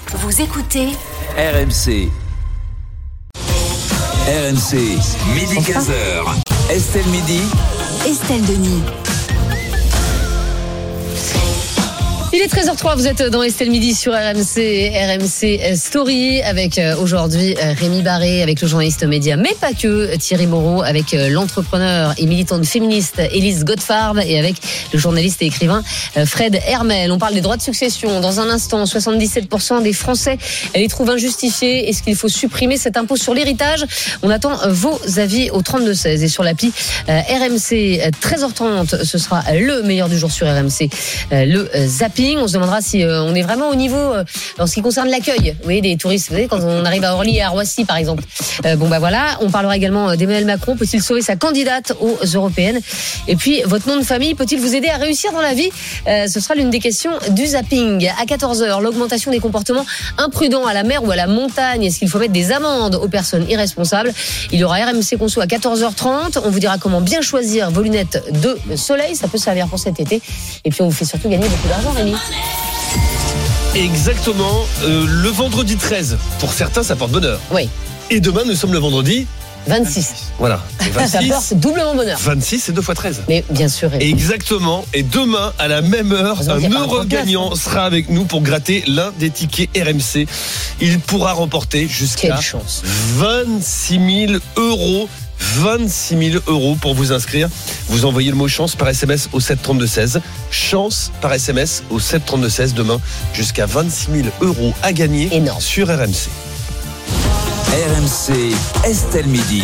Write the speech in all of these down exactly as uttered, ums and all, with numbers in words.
Vous écoutez R M C. R M C, midi quinze heures. Estelle Midi. Estelle Denis. Il est treize heures zéro trois, vous êtes dans Estelle Midi sur R M C, R M C Story, avec aujourd'hui Rémi Barré, avec le journaliste média, mais pas que, Thierry Moreau, avec l'entrepreneur et militante féministe Élise Godefard, et avec le journaliste et écrivain Fred Hermel. On parle des droits de succession. Dans un instant, soixante-dix-sept pour cent des Français les trouvent injustifiés. Est-ce qu'il faut supprimer cet impôt sur l'héritage? On attend vos avis au trente-deux seize et sur l'appli R M C. treize heures trente, ce sera le meilleur du jour sur R M C, le zapping. On se demandera si euh, on est vraiment au niveau euh, en ce qui concerne l'accueil, vous voyez, des touristes. Vous savez, quand on arrive à Orly et à Roissy, par exemple. Euh, bon, bah voilà. On parlera également d'Emmanuel Macron. Peut-il sauver sa candidate aux Européennes? Et puis, votre nom de famille peut-il vous aider à réussir dans la vie? euh, Ce sera l'une des questions du zapping. À quatorze heures, l'augmentation des comportements imprudents à la mer ou à la montagne. Est-ce qu'il faut mettre des amendes aux personnes irresponsables? Il y aura R M C Conso à quatorze heures trente. On vous dira comment bien choisir vos lunettes de soleil. Ça peut servir pour cet été. Et puis, on vous fait surtout gagner beaucoup d'argent, Rémi. Exactement, euh, le vendredi treize, pour certains ça porte bonheur. Oui. Et demain nous sommes le vendredi vingt-six. Voilà. Et vingt-six, Ça porte doublement bonheur. vingt-six c'est deux fois treize. Mais bien sûr. Rémi. Exactement, et demain à la même heure, un heureux gagnant sera avec nous pour gratter l'un des tickets R M C. Il pourra remporter jusqu'à vingt-six mille euros. vingt-six mille euros pour vous inscrire. Vous envoyez le mot chance par S M S au sept trente-deux seize. Chance par S M S au sept trente-deux seize. Demain, jusqu'à vingt-six mille euros à gagner. Énorme. Sur R M C. R M C, Estelle Midi.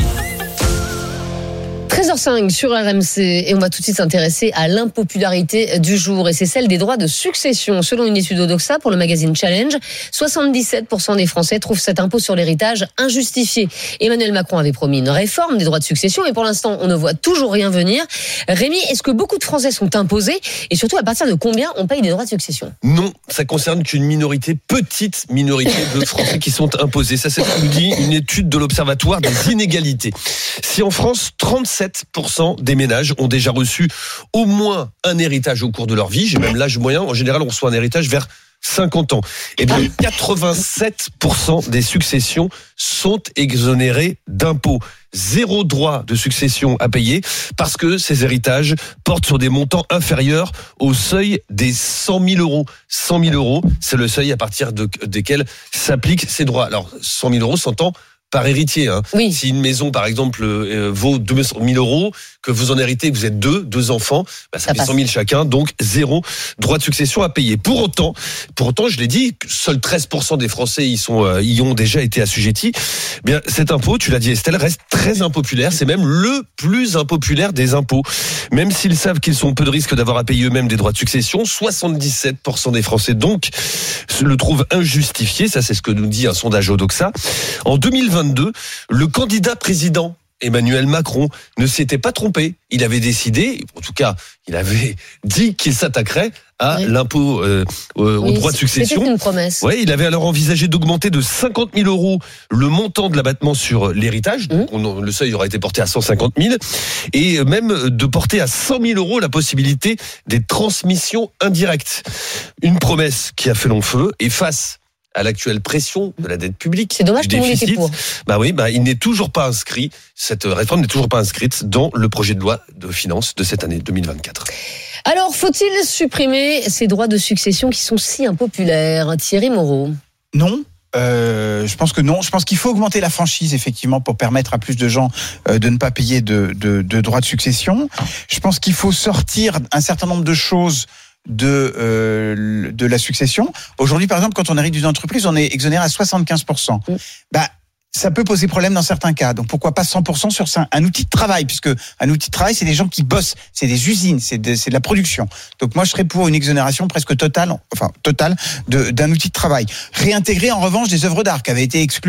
treize heures cinq sur R M C, et on va tout de suite s'intéresser à l'impopularité du jour, et c'est celle des droits de succession. Selon une étude Odoxa pour le magazine Challenge, soixante-dix-sept pour cent des Français trouvent cet impôt sur l'héritage injustifié. Emmanuel Macron avait promis une réforme des droits de succession, mais pour l'instant on ne voit toujours rien venir. Rémi, est-ce que beaucoup de Français sont imposés, et surtout à partir de combien on paye des droits de succession? Non, ça concerne qu'une minorité, petite minorité de Français qui sont imposés. Ça, c'est ce que nous dit une étude de l'Observatoire des inégalités. Si en France, trente-sept pour cent des ménages ont déjà reçu au moins un héritage au cours de leur vie, j'ai même l'âge moyen, en général on reçoit un héritage vers cinquante ans, et bien quatre-vingt-sept pour cent des successions sont exonérées d'impôts. Zéro droit de succession à payer parce que ces héritages portent sur des montants inférieurs au seuil des cent mille euros. cent mille euros, c'est le seuil à partir de, desquels s'appliquent ces droits. Alors cent mille euros s'entend par héritier. Hein. Oui. Si une maison, par exemple, euh, vaut deux cent mille euros, que vous en héritez, que vous êtes deux, deux enfants, bah, ça, ça fait passe. cent mille chacun, donc zéro droit de succession à payer. Pour autant, pour autant, je l'ai dit, seuls treize pour cent des Français y sont, euh, y ont déjà été assujettis. Bien, cet impôt, tu l'as dit Estelle, reste très impopulaire. C'est même le plus impopulaire des impôts. Même s'ils savent qu'ils sont peu de risques d'avoir à payer eux-mêmes des droits de succession, soixante-dix-sept pour cent des Français donc le trouvent injustifié. Ça, c'est ce que nous dit un sondage Odoxa. En deux mille vingt-deux, le candidat président Emmanuel Macron ne s'était pas trompé. Il avait décidé, en tout cas, il avait dit qu'il s'attaquerait à oui. l'impôt euh, euh, oui, aux droits de succession. C'était une promesse. Ouais, il avait alors envisagé d'augmenter de cinquante mille euros le montant de l'abattement sur l'héritage. Mmh. On, le seuil aurait été porté à cent cinquante mille. Et même de porter à cent mille euros la possibilité des transmissions indirectes. Une promesse qui a fait long feu, et face à l'actuelle pression de la dette publique. C'est dommage que tout le monde était pour. Bah oui, bah il n'est toujours pas inscrit, cette réforme n'est toujours pas inscrite dans le projet de loi de finances de cette année deux mille vingt-quatre. Alors, faut-il supprimer ces droits de succession qui sont si impopulaires? Thierry Moreau. Non. Euh, je pense que non. Je pense qu'il faut augmenter la franchise, effectivement, pour permettre à plus de gens euh, de ne pas payer de, de, de droits de succession. Je pense qu'il faut sortir un certain nombre de choses de euh, de la succession. Aujourd'hui, par exemple, quand on hérite d'une entreprise, on est exonéré à soixante-quinze pour cent. Mmh. Bah, ça peut poser problème dans certains cas. Donc pourquoi pas cent pour cent sur un, un outil de travail, puisque un outil de travail, c'est des gens qui bossent, c'est des usines, c'est de, c'est de la production. Donc moi, je serais pour une exonération presque totale, enfin totale, de, d'un outil de travail. Réintégrer en revanche des œuvres d'art qui avaient été exclues.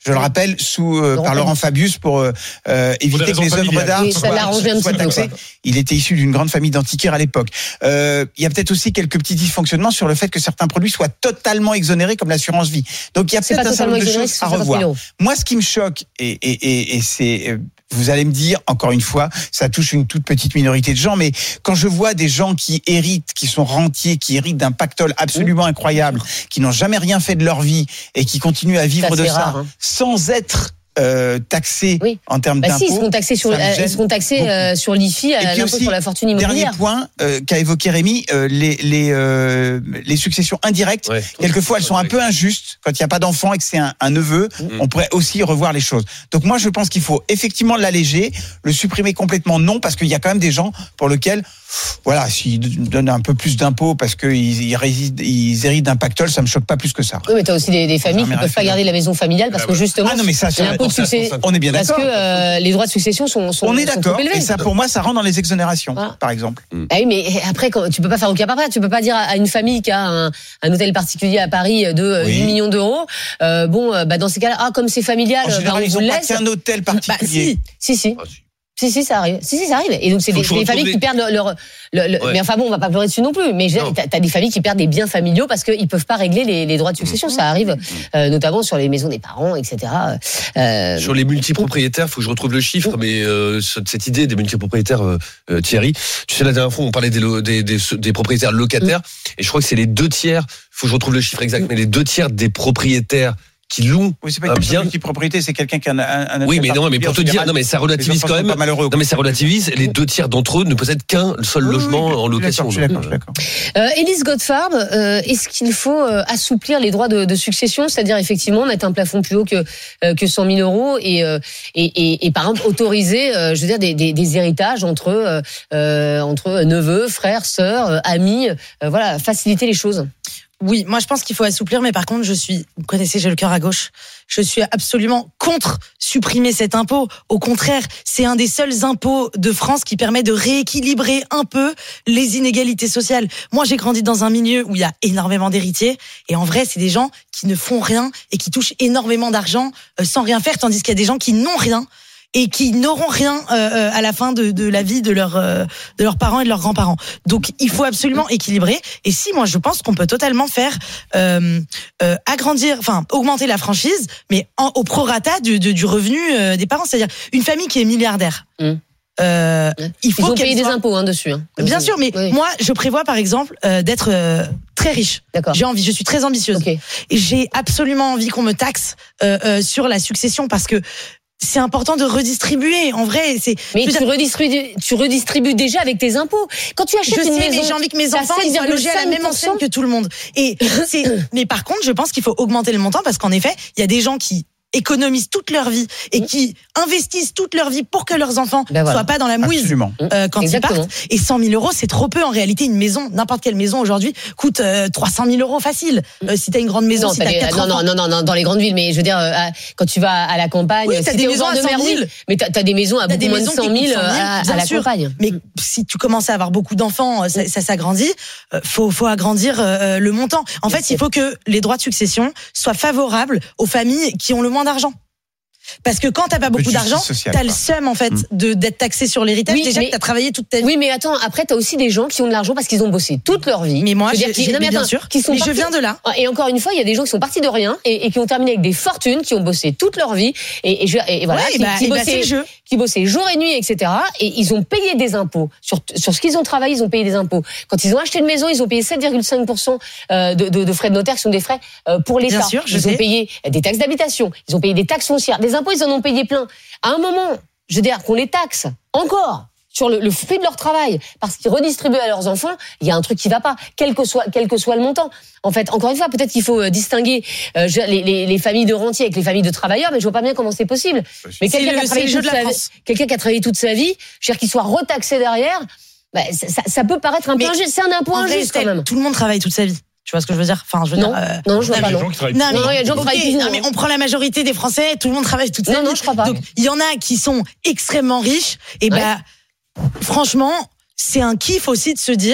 Je le rappelle, sous euh, par Laurent Fabius pour euh, éviter que les œuvres d'art oui, soient, soient taxées. Il était issu d'une grande famille d'antiquaires à l'époque. Euh, il y a peut-être aussi quelques petits dysfonctionnements sur le fait que certains produits soient totalement exonérés, comme l'assurance vie. Donc il y a peut-être un certain nombre de choses à revoir. Moi, ce qui me choque, et, et, et, et c'est, vous allez me dire, encore une fois, ça touche une toute petite minorité de gens, mais quand je vois des gens qui héritent, qui sont rentiers, qui héritent d'un pactole absolument incroyable, qui n'ont jamais rien fait de leur vie et qui continuent à vivre ça, de ça, rare, hein. sans être Euh, taxés oui. en termes bah d'impôts. Si, ils seront taxés sur, euh, ils seront taxés euh, sur l'I F I, à l'impôt sur la fortune immobilière. Dernier point euh, qu'a évoqué Rémi, euh, les les euh, les successions indirectes. Ouais, quelquefois, elles sont un peu injustes quand il n'y a pas d'enfant et que c'est un, un neveu. Mmh. On pourrait aussi revoir les choses. Donc moi, je pense qu'il faut effectivement l'alléger, le supprimer complètement non, parce qu'il y a quand même des gens pour lesquels, voilà, s'ils donnent un peu plus d'impôts parce qu'ils ils, résident, ils héritent d'un pactole, ça me choque pas plus que ça. Oui, mais tu as aussi des, des familles qui ne peuvent pas garder la maison familiale parce que justement, ah non, mais ça, l'impôt de succession, on est bien d'accord. Parce que euh, les droits de succession sont, sont on est sont d'accord. Et ça, pour moi, ça rentre dans les exonérations, ah. par exemple. Mm. Ah oui, mais après, quand, tu peux pas faire au cas par cas. Tu peux pas dire à une famille qui a un, un hôtel particulier à Paris de oui. huit millions d'euros, euh, bon, bah dans ces cas-là, ah comme c'est familial, en général, bah, on ils vous ont laisse. pas qu'un hôtel particulier. Bah, si, si, si. Ah, si. Si, si, ça arrive. Si, si, ça arrive. Et donc, c'est des, des familles qui perdent leur, leur, leur, leur ouais. mais enfin bon, on va pas pleurer dessus non plus. Mais t'as, t'as des familles qui perdent des biens familiaux parce qu'ils peuvent pas régler les, les droits de succession. Mmh. Ça arrive, euh, notamment sur les maisons des parents, et cetera. Euh, sur les multipropriétaires, faut que je retrouve le chiffre, mmh. mais euh, cette idée des multipropriétaires, euh, euh, Thierry, tu sais, la dernière fois, on parlait des, des, des, des propriétaires locataires, mmh. et je crois que c'est les deux tiers, faut que je retrouve le chiffre exact, mmh. mais les deux tiers des propriétaires qui louent oui, c'est pas une bien multipropriété, c'est quelqu'un qui a un, un, un oui, mais non, mais pour te dire, non, mais ça relativise quand même. Non, mais ça relativise. Les deux tiers d'entre eux ne possèdent qu'un seul oui, logement oui, en location. Je suis d'accord, je suis d'accord. Euh, Élise Goldfarb, euh, est-ce qu'il faut euh, assouplir les droits de, de succession, c'est-à-dire effectivement mettre un plafond plus haut que euh, que cent mille euros et, euh, et et et par exemple autoriser, euh, je veux dire, des, des, des héritages entre euh, entre neveux, frères, sœurs, euh, amis, euh, voilà, faciliter les choses. Oui, moi je pense qu'il faut assouplir, mais par contre je suis, vous connaissez, j'ai le cœur à gauche, je suis absolument contre supprimer cet impôt. Au contraire, c'est un des seuls impôts de France qui permet de rééquilibrer un peu les inégalités sociales. Moi j'ai grandi dans un milieu où il y a énormément d'héritiers, et en vrai c'est des gens qui ne font rien et qui touchent énormément d'argent euh, sans rien faire, tandis qu'il y a des gens qui n'ont rien et qui n'auront rien euh, à la fin de, de la vie de, leur, euh, de leurs parents et de leurs grands-parents. Donc, il faut absolument équilibrer. Et si, moi, je pense qu'on peut totalement faire euh, euh, agrandir, enfin, augmenter la franchise, mais en, au prorata du, du, du revenu euh, des parents. C'est-à-dire, une famille qui est milliardaire... Mmh. Euh, il faut Ils ont payé soit... des impôts hein, dessus. Hein. Bien sûr, mais oui. moi, je prévois par exemple euh, d'être euh, très riche. D'accord. J'ai envie, je suis très ambitieuse. Okay. Et j'ai absolument envie qu'on me taxe euh, euh, sur la succession parce que c'est important de redistribuer. En vrai, c'est. Mais tu dire... redistribues, tu redistribues déjà avec tes impôts. Quand tu achètes je une sais, maison, mais j'ai envie que mes enfants ils soient logés à la même enseigne que tout le monde. Et c'est. Mais par contre, je pense qu'il faut augmenter le montant parce qu'en effet, il y a des gens qui économisent toute leur vie et qui investissent toute leur vie pour que leurs enfants ben voilà. soient pas dans la mouise euh, quand Exactement. ils partent. Et cent mille euros, c'est trop peu en réalité. Une maison, n'importe quelle maison aujourd'hui coûte euh, trois cent mille euros facile. Euh, si t'as une grande maison, non, si t'as des, quatre non, enfants. non, non, non, dans les grandes villes. Mais je veux dire, euh, quand tu vas à la campagne, oui, t'as si des maisons à cent mille. Mais t'as, t'as des maisons à beaucoup moins de cent mille à, à la campagne. Mais si tu commences à avoir beaucoup d'enfants, ça, ça s'agrandit. Euh, faut, faut agrandir euh, le montant. En fait, il faut que les droits de succession soient favorables aux familles qui ont le moins d'argent. Parce que quand t'as pas beaucoup d'argent, sociale, t'as quoi. le seum en fait mmh. de d'être taxé sur l'héritage. Oui, déjà mais, que t'as travaillé toute ta vie. Oui, mais attends, après t'as aussi des gens qui ont de l'argent parce qu'ils ont bossé toute leur vie. Mais moi, je, je veux dire, j'ai, non, mais bien attends, sûr. Qui sont mais partis, je viens de là. Et encore une fois, il y a des gens qui sont partis de rien et, et qui ont terminé avec des fortunes, qui ont bossé toute leur vie et, et, je, et voilà, ouais, qui, bah, qui, bah, bossaient, jeu. qui bossaient jour et nuit, et cetera. Et ils ont payé des impôts sur sur ce qu'ils ont travaillé, ils ont payé des impôts. Quand ils ont acheté une maison, ils ont payé sept virgule cinq pour cent de, de, de frais de notaire qui sont des frais pour l'État. Bien sûr, je ils sais. ont payé des taxes d'habitation, ils ont payé des taxes foncières, des impôts, ils en ont payé plein. À un moment, je veux dire qu'on les taxe encore sur le, le fruit de leur travail parce qu'ils redistribuent à leurs enfants, il y a un truc qui va pas, quel que soit quel que soit le montant. En fait, encore une fois, peut-être qu'il faut distinguer euh, les, les, les familles de rentiers avec les familles de travailleurs, mais je vois pas bien comment c'est possible. Mais quelqu'un qui a travaillé toute sa vie, quelqu'un qui a travaillé toute sa vie, je veux dire qu'il soit retaxé derrière, bah, ça, ça, ça peut paraître un peu injuste. C'est un impôt injuste quand même. Tout le monde travaille toute sa vie. Tu vois ce que je veux dire? Enfin, je veux non, dire. Euh, non, je vois pas. Non, non, mais, non, il y a des gens qui travaillent. Non, mais on prend la majorité des Français, tout le monde travaille toute sa vie. Non, non, je crois pas. Donc, il y en a qui sont extrêmement riches. Et ouais. bah, franchement, c'est un kiff aussi de se dire,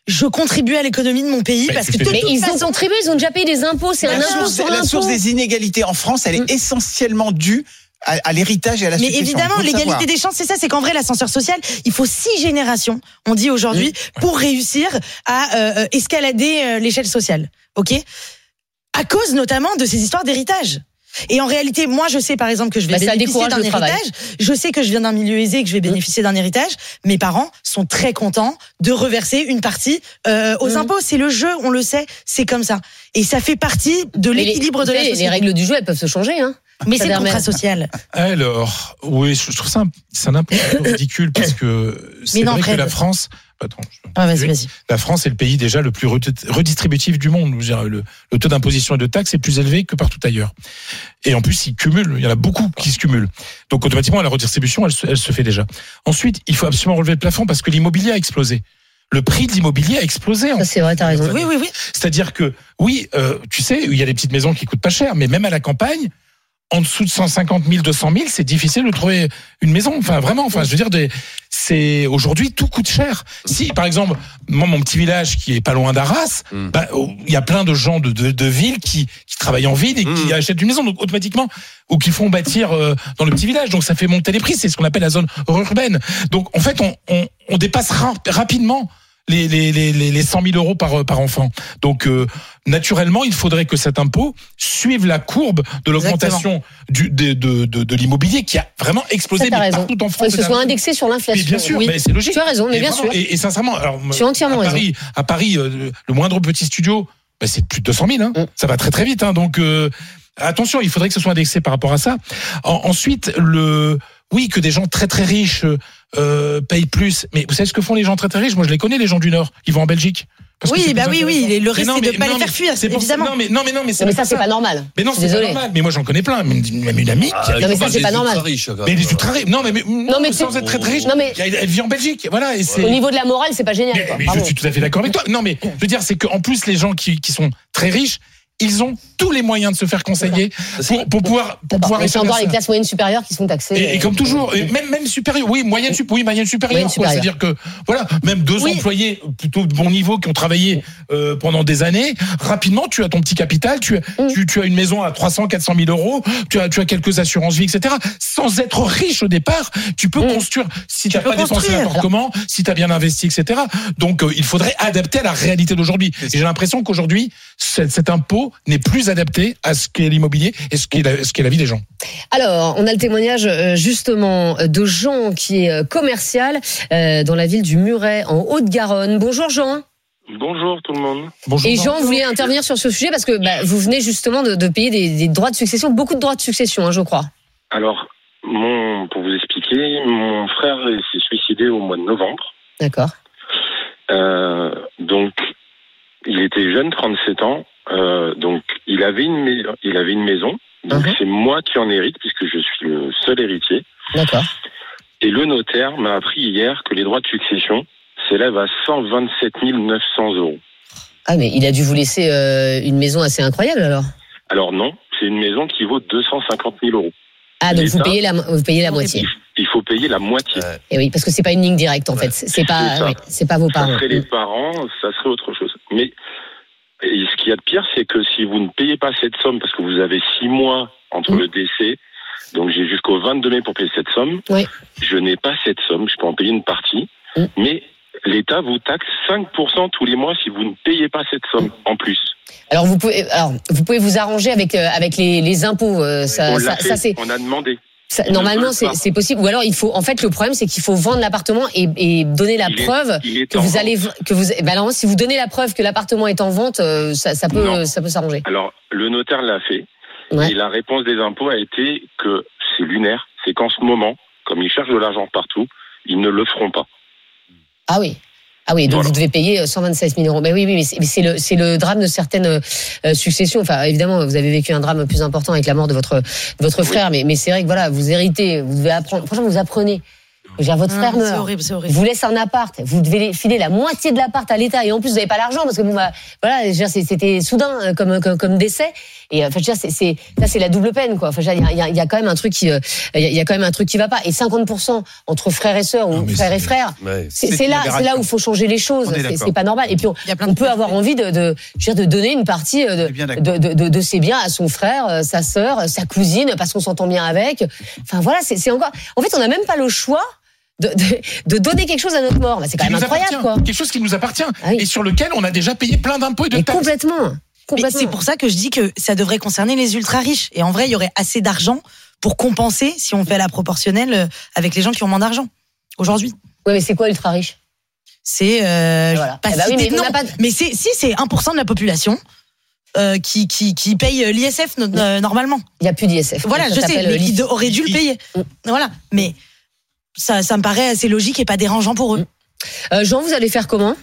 je contribue à l'économie de mon pays Mais parce que c'est- de Mais toute ils façon, ont contribué, ils ont déjà payé des impôts, c'est un La impôt source, sur la l'impôt. source des inégalités en France, elle est Mm. essentiellement due à, à l'héritage et à la mais succession. évidemment, Il faut le l'égalité savoir. des chances, c'est ça, c'est qu'en vrai, l'ascenseur social, il faut six générations, on dit aujourd'hui, pour réussir à euh, escalader euh, l'échelle sociale. Ok ? À cause notamment de ces histoires d'héritage. Et en réalité, moi, je sais par exemple que je vais Bah, ça bénéficier décourage d'un le travail. héritage. Je sais que je viens d'un milieu aisé, que je vais bénéficier d'un héritage. Mes parents sont très contents de reverser une partie euh, aux Mmh. impôts. C'est le jeu, on le sait, c'est comme ça. Et ça fait partie de Mais les- l'équilibre de vous la savez, société. Les règles du jeu, elles peuvent se changer. Hein. Mais Ça c'est le permet- contrat social. Alors, oui, je je trouve ça un, c'est un peu ridicule parce que c'est non, vrai Fred. que la France. Attends, je- Ah, vas-y, vas-y. La France est le pays déjà le plus redit- redistributif du monde. Je veux dire, Le, le taux d'imposition et de taxes est plus élevé que partout ailleurs. Et en plus, ils cumulent. Il y en a beaucoup qui se cumulent. Donc, automatiquement, la redistribution, elle, se- elle se fait déjà. Ensuite, il faut absolument relever le plafond parce que l'immobilier a explosé. Le prix de l'immobilier a explosé. en Ça, c'est vrai, t'as raison. Oui, oui, oui. C'est-à-dire que, oui, euh, tu sais, il y a des petites maisons qui coûtent pas cher, mais même à la campagne, en dessous de cent cinquante mille, deux cent mille, c'est difficile de trouver une maison. Enfin, vraiment, enfin, je veux dire, des, c'est, aujourd'hui, tout coûte cher. Si, par exemple, moi, mon petit village qui est pas loin d'Arras, Mm. bah, oh, il y a plein de gens de, de, de ville qui, qui travaillent en ville et qui Mm. achètent une maison, donc automatiquement, ou qui font bâtir euh, dans le petit village. Donc, ça fait monter les prix. C'est ce qu'on appelle la zone urbaine. Donc, en fait, on, on, on dépasse ra- rapidement les, les, les, les les cent mille euros par, par enfant. Donc, euh, naturellement, il faudrait que cet impôt suive la courbe de l'augmentation du, de, de, de, de l'immobilier qui a vraiment explosé Ça, t'as mais raison. partout en Faut France. que ce soit indexé sur Mais l'inflation. bien sûr, Oui. mais c'est logique. Tu as raison, mais Et bien vraiment, sûr. Et, et sincèrement, alors, Tu as entièrement à raison. Paris, à Paris, euh, le moindre petit studio, bah, c'est plus de deux cent mille. Hein. Mm. Ça va très très vite. Hein. Donc, euh, attention, il faudrait que ce soit indexé par rapport à ça. En- ensuite, le, oui, que des gens très très riches euh, payent plus. Mais vous savez ce que font les gens très très riches ? Moi, je les connais, les gens du Nord. Ils vont en Belgique. Parce que Oui, c'est bah plus oui, oui. intéressant. Le risque, Mais non, c'est de mais- pas non, les faire mais fuir, c'est pour ça- évidemment. Non, mais non, mais non, mais c'est Mais même ça, c'est pas normal. Mais non, Je suis c'est pas désolée. normal. Mais moi, j'en connais plein. Même, même une amie. qui a- Non, mais ça, c'est pas normal. mais les ultra riches. Non, mais, mais non, mais sans c'est- être très très riche. Non, mais- Elle, elle vit en Belgique. Voilà. Et c'est. Au niveau de la morale, c'est pas génial. Mais, quoi. mais Pardon. je suis tout à fait d'accord avec toi. Non, mais je veux dire, c'est qu'en plus, les gens qui, qui sont très riches, ils ont tous les moyens de se faire conseiller pour, pour pouvoir, pour D'accord. pouvoir Mais c'est échapper à encore les ça. classes moyennes supérieures qui sont taxées. Et, et comme toujours, et même même supérieur, oui, moyenne sup, oui, moyenne supérieure. Moyenne quoi. supérieure. C'est-à-dire que voilà, même deux Oui. employés plutôt de bon niveau qui ont travaillé euh, pendant des années, rapidement, tu as ton petit capital, tu as Mm. tu, tu as une maison à trois cents, quatre cent mille euros, tu as tu as quelques assurances vie, et cetera. Sans être riche au départ, tu peux Mm. construire. Si tu n'as peux pas dépensé construire. n'importe comment, si tu as bien investi, et cetera. Donc euh, il faudrait adapter à la réalité d'aujourd'hui. Et j'ai l'impression qu'aujourd'hui, cet, cet impôt n'est plus adapté à ce qu'est l'immobilier et ce qu'est la, ce qu'est la vie des gens. Alors, on a le témoignage euh, justement de Jean qui est euh, commercial euh, dans la ville du Muret en Haute-Garonne. Bonjour Jean. Bonjour tout le monde. Bonjour. Et Jean voulait intervenir sur ce sujet parce que bah, vous venez justement de, de payer des, des droits de succession, beaucoup de droits de succession, hein, je crois. Alors, mon, pour vous expliquer, mon frère s'est suicidé au mois de novembre. D'accord. Euh, donc, il était jeune, trente-sept ans. Euh, donc, il avait une, mais- il avait une maison. Donc, Mhm. c'est moi qui en hérite puisque je suis le seul héritier. D'accord. Et le notaire m'a appris hier que les droits de succession s'élèvent à cent vingt-sept mille neuf cents euros. Ah, mais il a dû vous laisser euh, une maison assez incroyable alors. Alors non, c'est une maison qui vaut deux cent cinquante mille euros. Ah, donc vous L'État- payez la, vous payez la moitié. Il faut payer la moitié. Et oui, parce que c'est pas une ligne directe en Ouais. fait. C'est c'est pas, C'est ça. oui, c'est pas vos Ça parents. serait les parents, ça serait autre chose. Mais et ce qu'il y a de pire, c'est que si vous ne payez pas cette somme, parce que vous avez six mois entre Mm. le décès, donc j'ai jusqu'au vingt-deux mai pour payer cette somme, Oui. je n'ai pas cette somme, je peux en payer une partie, Mm. mais l'État vous taxe cinq pour cent tous les mois si vous ne payez pas cette somme en plus. Alors vous pouvez, alors vous pouvez vous arranger avec euh, avec les, les impôts. euh, ça, on ça, l'a fait, ça, c'est on a demandé. ça- Ils ne normalement veulent c'est pas. c'est possible. Ou alors il faut, en fait, le problème c'est qu'il faut vendre l'appartement et, et donner la Il est- preuve il est que en vous vente. allez que vous. Ben alors, si vous donnez la preuve que l'appartement est en vente, euh, ça, ça peut Non. ça peut s'arranger. Alors, le notaire l'a fait, Ouais. et la réponse des impôts a été que c'est lunaire, c'est qu'en ce moment, comme ils cherchent de l'argent partout, ils ne le feront pas. Ah oui. Ah oui, donc Voilà. vous devez payer cent vingt-seize mille euros. Mais oui, oui, mais c'est mais c'est le, c'est le drame de certaines euh, successions. Enfin, évidemment, vous avez vécu un drame plus important avec la mort de votre, votre frère, mais, mais c'est vrai que voilà, vous héritez, vous devez apprendre. Franchement, vous apprenez J'ai votre frère Mmh, meurt. c'est horrible, c'est horrible. Vous laisse un appart, vous devez filer la moitié de l'appart à l'État et en plus vous n'avez pas l'argent parce que bon bah voilà, je veux dire, c'était soudain euh, comme, comme comme décès et enfin je veux dire c'est c'est ça c'est la double peine quoi. Enfin il y a, y a quand même un truc qui euh, il y a quand même un truc qui va pas et cinquante pour cent entre frères et sœurs ou Non, mais frères et c'est- frères, Ouais. c'est, C'est c'est une là c'est là aberration. où il faut changer les choses. On est C'est, d'accord. c'est pas normal et puis on, Il y a plein on de peut avoir envie de de je veux dire, de donner une partie euh, C'est bien de d'accord. de, de de ses biens à son frère, euh, sa sœur, euh, sa cousine parce qu'on s'entend bien avec. Enfin voilà c'est c'est encore en fait on n'a même pas le choix. De, de, de donner quelque chose à notre mort, bah, c'est quand Qui même nous incroyable, appartient. quoi. Quelque chose qui nous appartient Ah oui. et sur lequel on a déjà payé plein d'impôts et de Mais taxes. complètement, Mais complètement. c'est pour ça que je dis que ça devrait concerner les ultra riches. Et en vrai, il y aurait assez d'argent pour compenser si on fait la proportionnelle euh, avec les gens qui ont moins d'argent. Aujourd'hui, Oui, mais c'est quoi ultra riche? c'est euh, Voilà. pas Eh ben oui, citer mais de on nom. n'a pas de- Mais c'est si c'est un pour cent de la population euh, qui qui qui paye l'I S F no- euh, normalement. Il n'y a plus d'I S F. Voilà, Ça je sais, s'appelle, mais euh, qui l'I F I. de- aurait dû le payer. Mm. Voilà, mais ça ça me paraît assez logique et pas dérangeant pour eux. Euh, Jean, vous allez faire comment?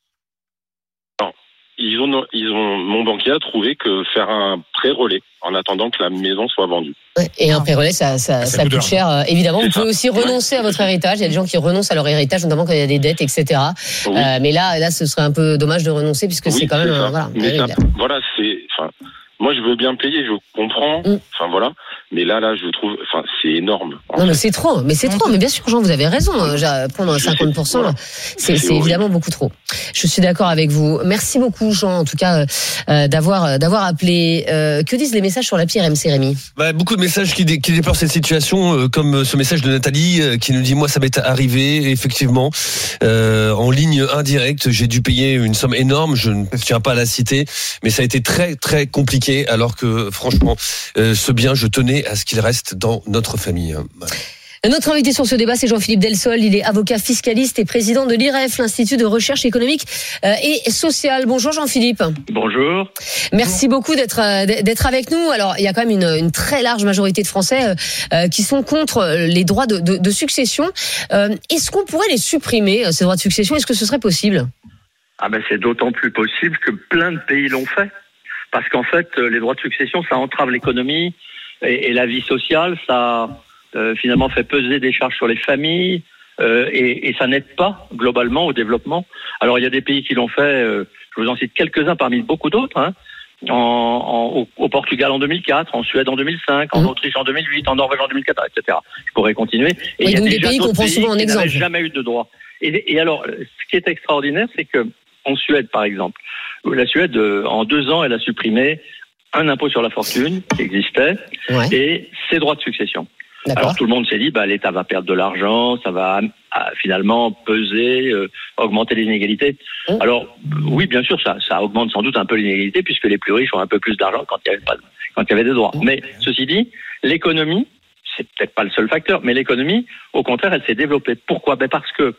Ils ont, ils ont, mon banquier a trouvé que faire un prêt relais en attendant que la maison soit vendue. Ouais, et un pré-relais, ça, ça, Ça ça coûte coûte de cher, euh, évidemment. C'est Vous pouvez ça. aussi renoncer à votre héritage. Il y a des gens qui renoncent à leur héritage, notamment quand il y a des dettes, et cetera. Oui. Euh, mais là, là, ce serait un peu dommage de renoncer puisque Oui, c'est quand même, ça. euh, voilà. Mais ça- terrible. voilà, c'est, enfin, moi je veux bien payer, je comprends, Mm. enfin voilà, mais là, là, je trouve, enfin, c'est énorme. en Non, mais fait. c'est trop, mais c'est trop. Mais bien sûr, Jean, vous avez raison. euh, j'ai- Prendre Je sais, cinquante pour cent, voilà. c'est, C'est c'est horrible. évidemment beaucoup trop. Je suis d'accord avec vous. Merci beaucoup, Jean, en tout cas, euh, euh, d'avoir, euh, d'avoir appelé. Euh, que disent les messages sur l'appli R M C, Rémi? Bah, beaucoup de messages qui, dé, qui déplorent cette situation, euh, comme ce message de Nathalie euh, qui nous dit moi ça m'est arrivé effectivement euh, en ligne indirecte, j'ai dû payer une somme énorme, je ne tiens pas à la citer, mais ça a été très très compliqué alors que franchement euh, ce bien je tenais à ce qu'il reste dans notre famille. Voilà. Notre invité sur ce débat, c'est Jean-Philippe Delsol. Il est avocat fiscaliste et président de l'I R E F, l'Institut de recherche économique euh, et sociale. Bonjour Jean-Philippe. Bonjour. Merci beaucoup d'être euh, d'être avec nous. Alors, il y a quand même une, une très large majorité de Français euh, qui sont contre les droits de, de, de succession. Euh, est-ce qu'on pourrait les supprimer, ces droits de succession? Est-ce que ce serait possible? Ah ben c'est d'autant plus possible que plein de pays l'ont fait. Parce qu'en fait, les droits de succession, ça entrave l'économie et, et la vie sociale, ça euh, finalement fait peser des charges sur les familles euh, et, et ça n'aide pas globalement au développement. Alors il y a des pays qui l'ont fait, euh, je vous en cite quelques-uns parmi beaucoup d'autres, hein, en, en, au, au Portugal en deux mille quatre, en Suède en deux mille cinq, en Mmh. Autriche en deux mille huit, en Norvège en deux mille quatorze, et cetera. Je pourrais continuer. Et Oui, il y a donc des déjà pays qu'on d'autres prend souvent en qui n'avaient exemple. jamais eu de droit. Et, et alors, ce qui est extraordinaire, c'est que en Suède, par exemple, la Suède, euh, en deux ans, elle a supprimé un impôt sur la fortune qui existait Ouais, et ses droits de succession. d'accord. Alors tout le monde s'est dit, bah, l'État va perdre de l'argent, ça va ah, finalement peser, euh, augmenter les inégalités. Mmh. Alors oui, bien sûr, ça, ça augmente sans doute un peu les inégalités puisque les plus riches ont un peu plus d'argent quand il y avait pas, quand il y avait des droits. Mais ceci dit, l'économie, c'est peut-être pas le seul facteur, mais l'économie, au contraire, elle s'est développée. Pourquoi? Ben parce que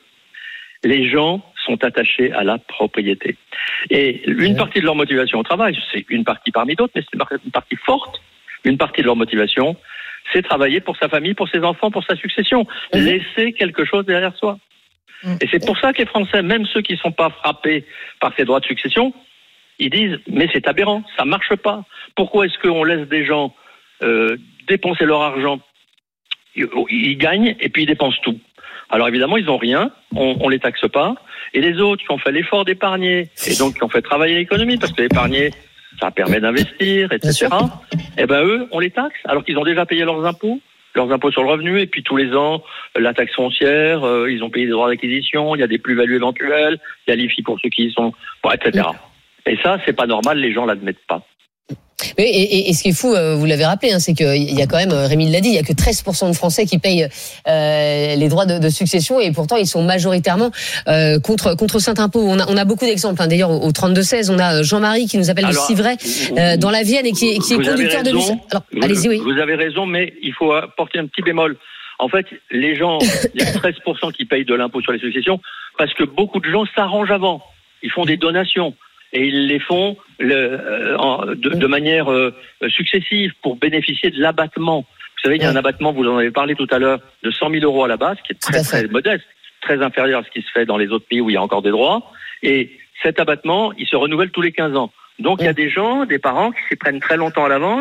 les gens sont attachés à la propriété. Et une Ouais. partie de leur motivation au travail, c'est une partie parmi d'autres, mais c'est une partie forte, une partie de leur motivation, c'est travailler pour sa famille, pour ses enfants, pour sa succession. Mhm. Laisser quelque chose derrière soi. Mhm. Et c'est pour ça que les Français, même ceux qui ne sont pas frappés par ces droits de succession, ils disent « mais c'est aberrant, ça marche pas. Pourquoi est-ce qu'on laisse des gens euh, dépenser leur argent? Ils, ils gagnent et puis ils dépensent tout. Alors évidemment, ils n'ont rien, on ne les taxe pas. Et les autres qui ont fait l'effort d'épargner, et donc qui ont fait travailler l'économie, parce que l'épargner, ça permet d'investir, et cetera. Eh ben eux, on les taxe, alors qu'ils ont déjà payé leurs impôts, leurs impôts sur le revenu, et puis tous les ans, la taxe foncière, euh, ils ont payé des droits d'acquisition, il y a des plus-values éventuelles, il y a l'I F I pour ceux qui y sont, bon, et cetera. Et ça, c'est pas normal, les gens l'admettent pas. Et, et, et ce qui est fou, euh, vous l'avez rappelé, hein, c'est qu'il y a quand même, euh, Rémi l'a dit, il y a que treize pour cent de Français qui payent euh, les droits de, de succession et pourtant ils sont majoritairement euh, contre contre cet impôt. On a, on a beaucoup d'exemples. Hein. D'ailleurs, au, au trente-deux seize, on a Jean-Marie qui nous appelle Alors, de Civray euh, dans la Vienne et qui est, qui est vous avez conducteur de bus. raison. Alors, Vous- allez-y, oui. Vous avez raison, mais il faut apporter un petit bémol. En fait, les gens, il y a treize pour cent qui payent de l'impôt sur les successions parce que beaucoup de gens s'arrangent avant. Ils font des donations et ils les font le, euh, en- de, de manière euh, successive pour bénéficier de l'abattement. Vous savez, il y a un abattement, vous en avez parlé tout à l'heure, de cent mille euros à la base, qui est Tout très à fait. très modeste, très inférieur à ce qui se fait dans les autres pays où il y a encore des droits. Et cet abattement, il se renouvelle tous les quinze ans. Donc il y a des gens, des parents qui s'y prennent très longtemps à l'avance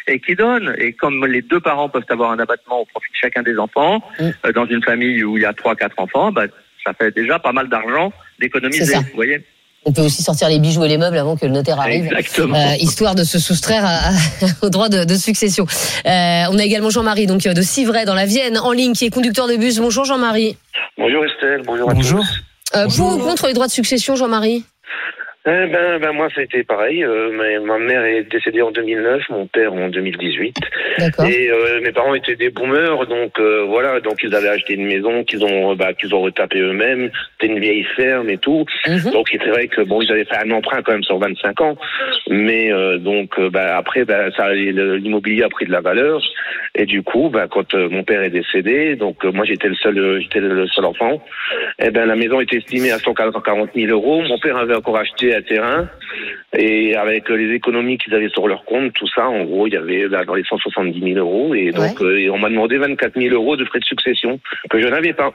et qui donne. Et comme les deux parents peuvent avoir un abattement au profit de chacun des enfants, mmh. euh, dans une famille où il y a trois, quatre enfants, bah, ça fait déjà pas mal d'argent d'économiser, vous voyez. On peut aussi sortir les bijoux et les meubles avant que le notaire arrive, Exactement. Euh, histoire de se soustraire à, à, au droit de, de succession. Euh, on a également Jean-Marie, donc de Civray dans la Vienne, en ligne, qui est conducteur de bus. Bonjour Jean-Marie. Bonjour Estelle, bonjour à Bonjour. tous. Euh, Bonjour. Pour ou contre les droits de succession, Jean-Marie? Eh ben, ben moi, ça a été pareil. Euh, ma, ma mère est décédée en deux mille neuf, mon père en deux mille dix-huit. D'accord. Et euh, mes parents étaient des boomers, donc euh, voilà, donc ils avaient acheté une maison qu'ils ont, bah, qu'ils ont retapé eux-mêmes. C'était une vieille ferme et tout. Mm-hmm. Donc c'est vrai que bon, ils avaient fait un emprunt quand même sur vingt-cinq ans, mais euh, donc euh, bah, après, bah, ça, l'immobilier a pris de la valeur. Et du coup, bah, quand euh, mon père est décédé, donc euh, moi j'étais le seul, euh, j'étais le seul enfant. Et ben la maison était estimée à cent quarante mille euros. Mon père avait encore acheté un terrain, et avec euh, les économies qu'ils avaient sur leur compte, tout ça, en gros, il y avait bah, dans les cent soixante-dix mille euros. Et donc ouais. euh, on m'a demandé vingt-quatre mille euros de frais de succession que je n'avais pas.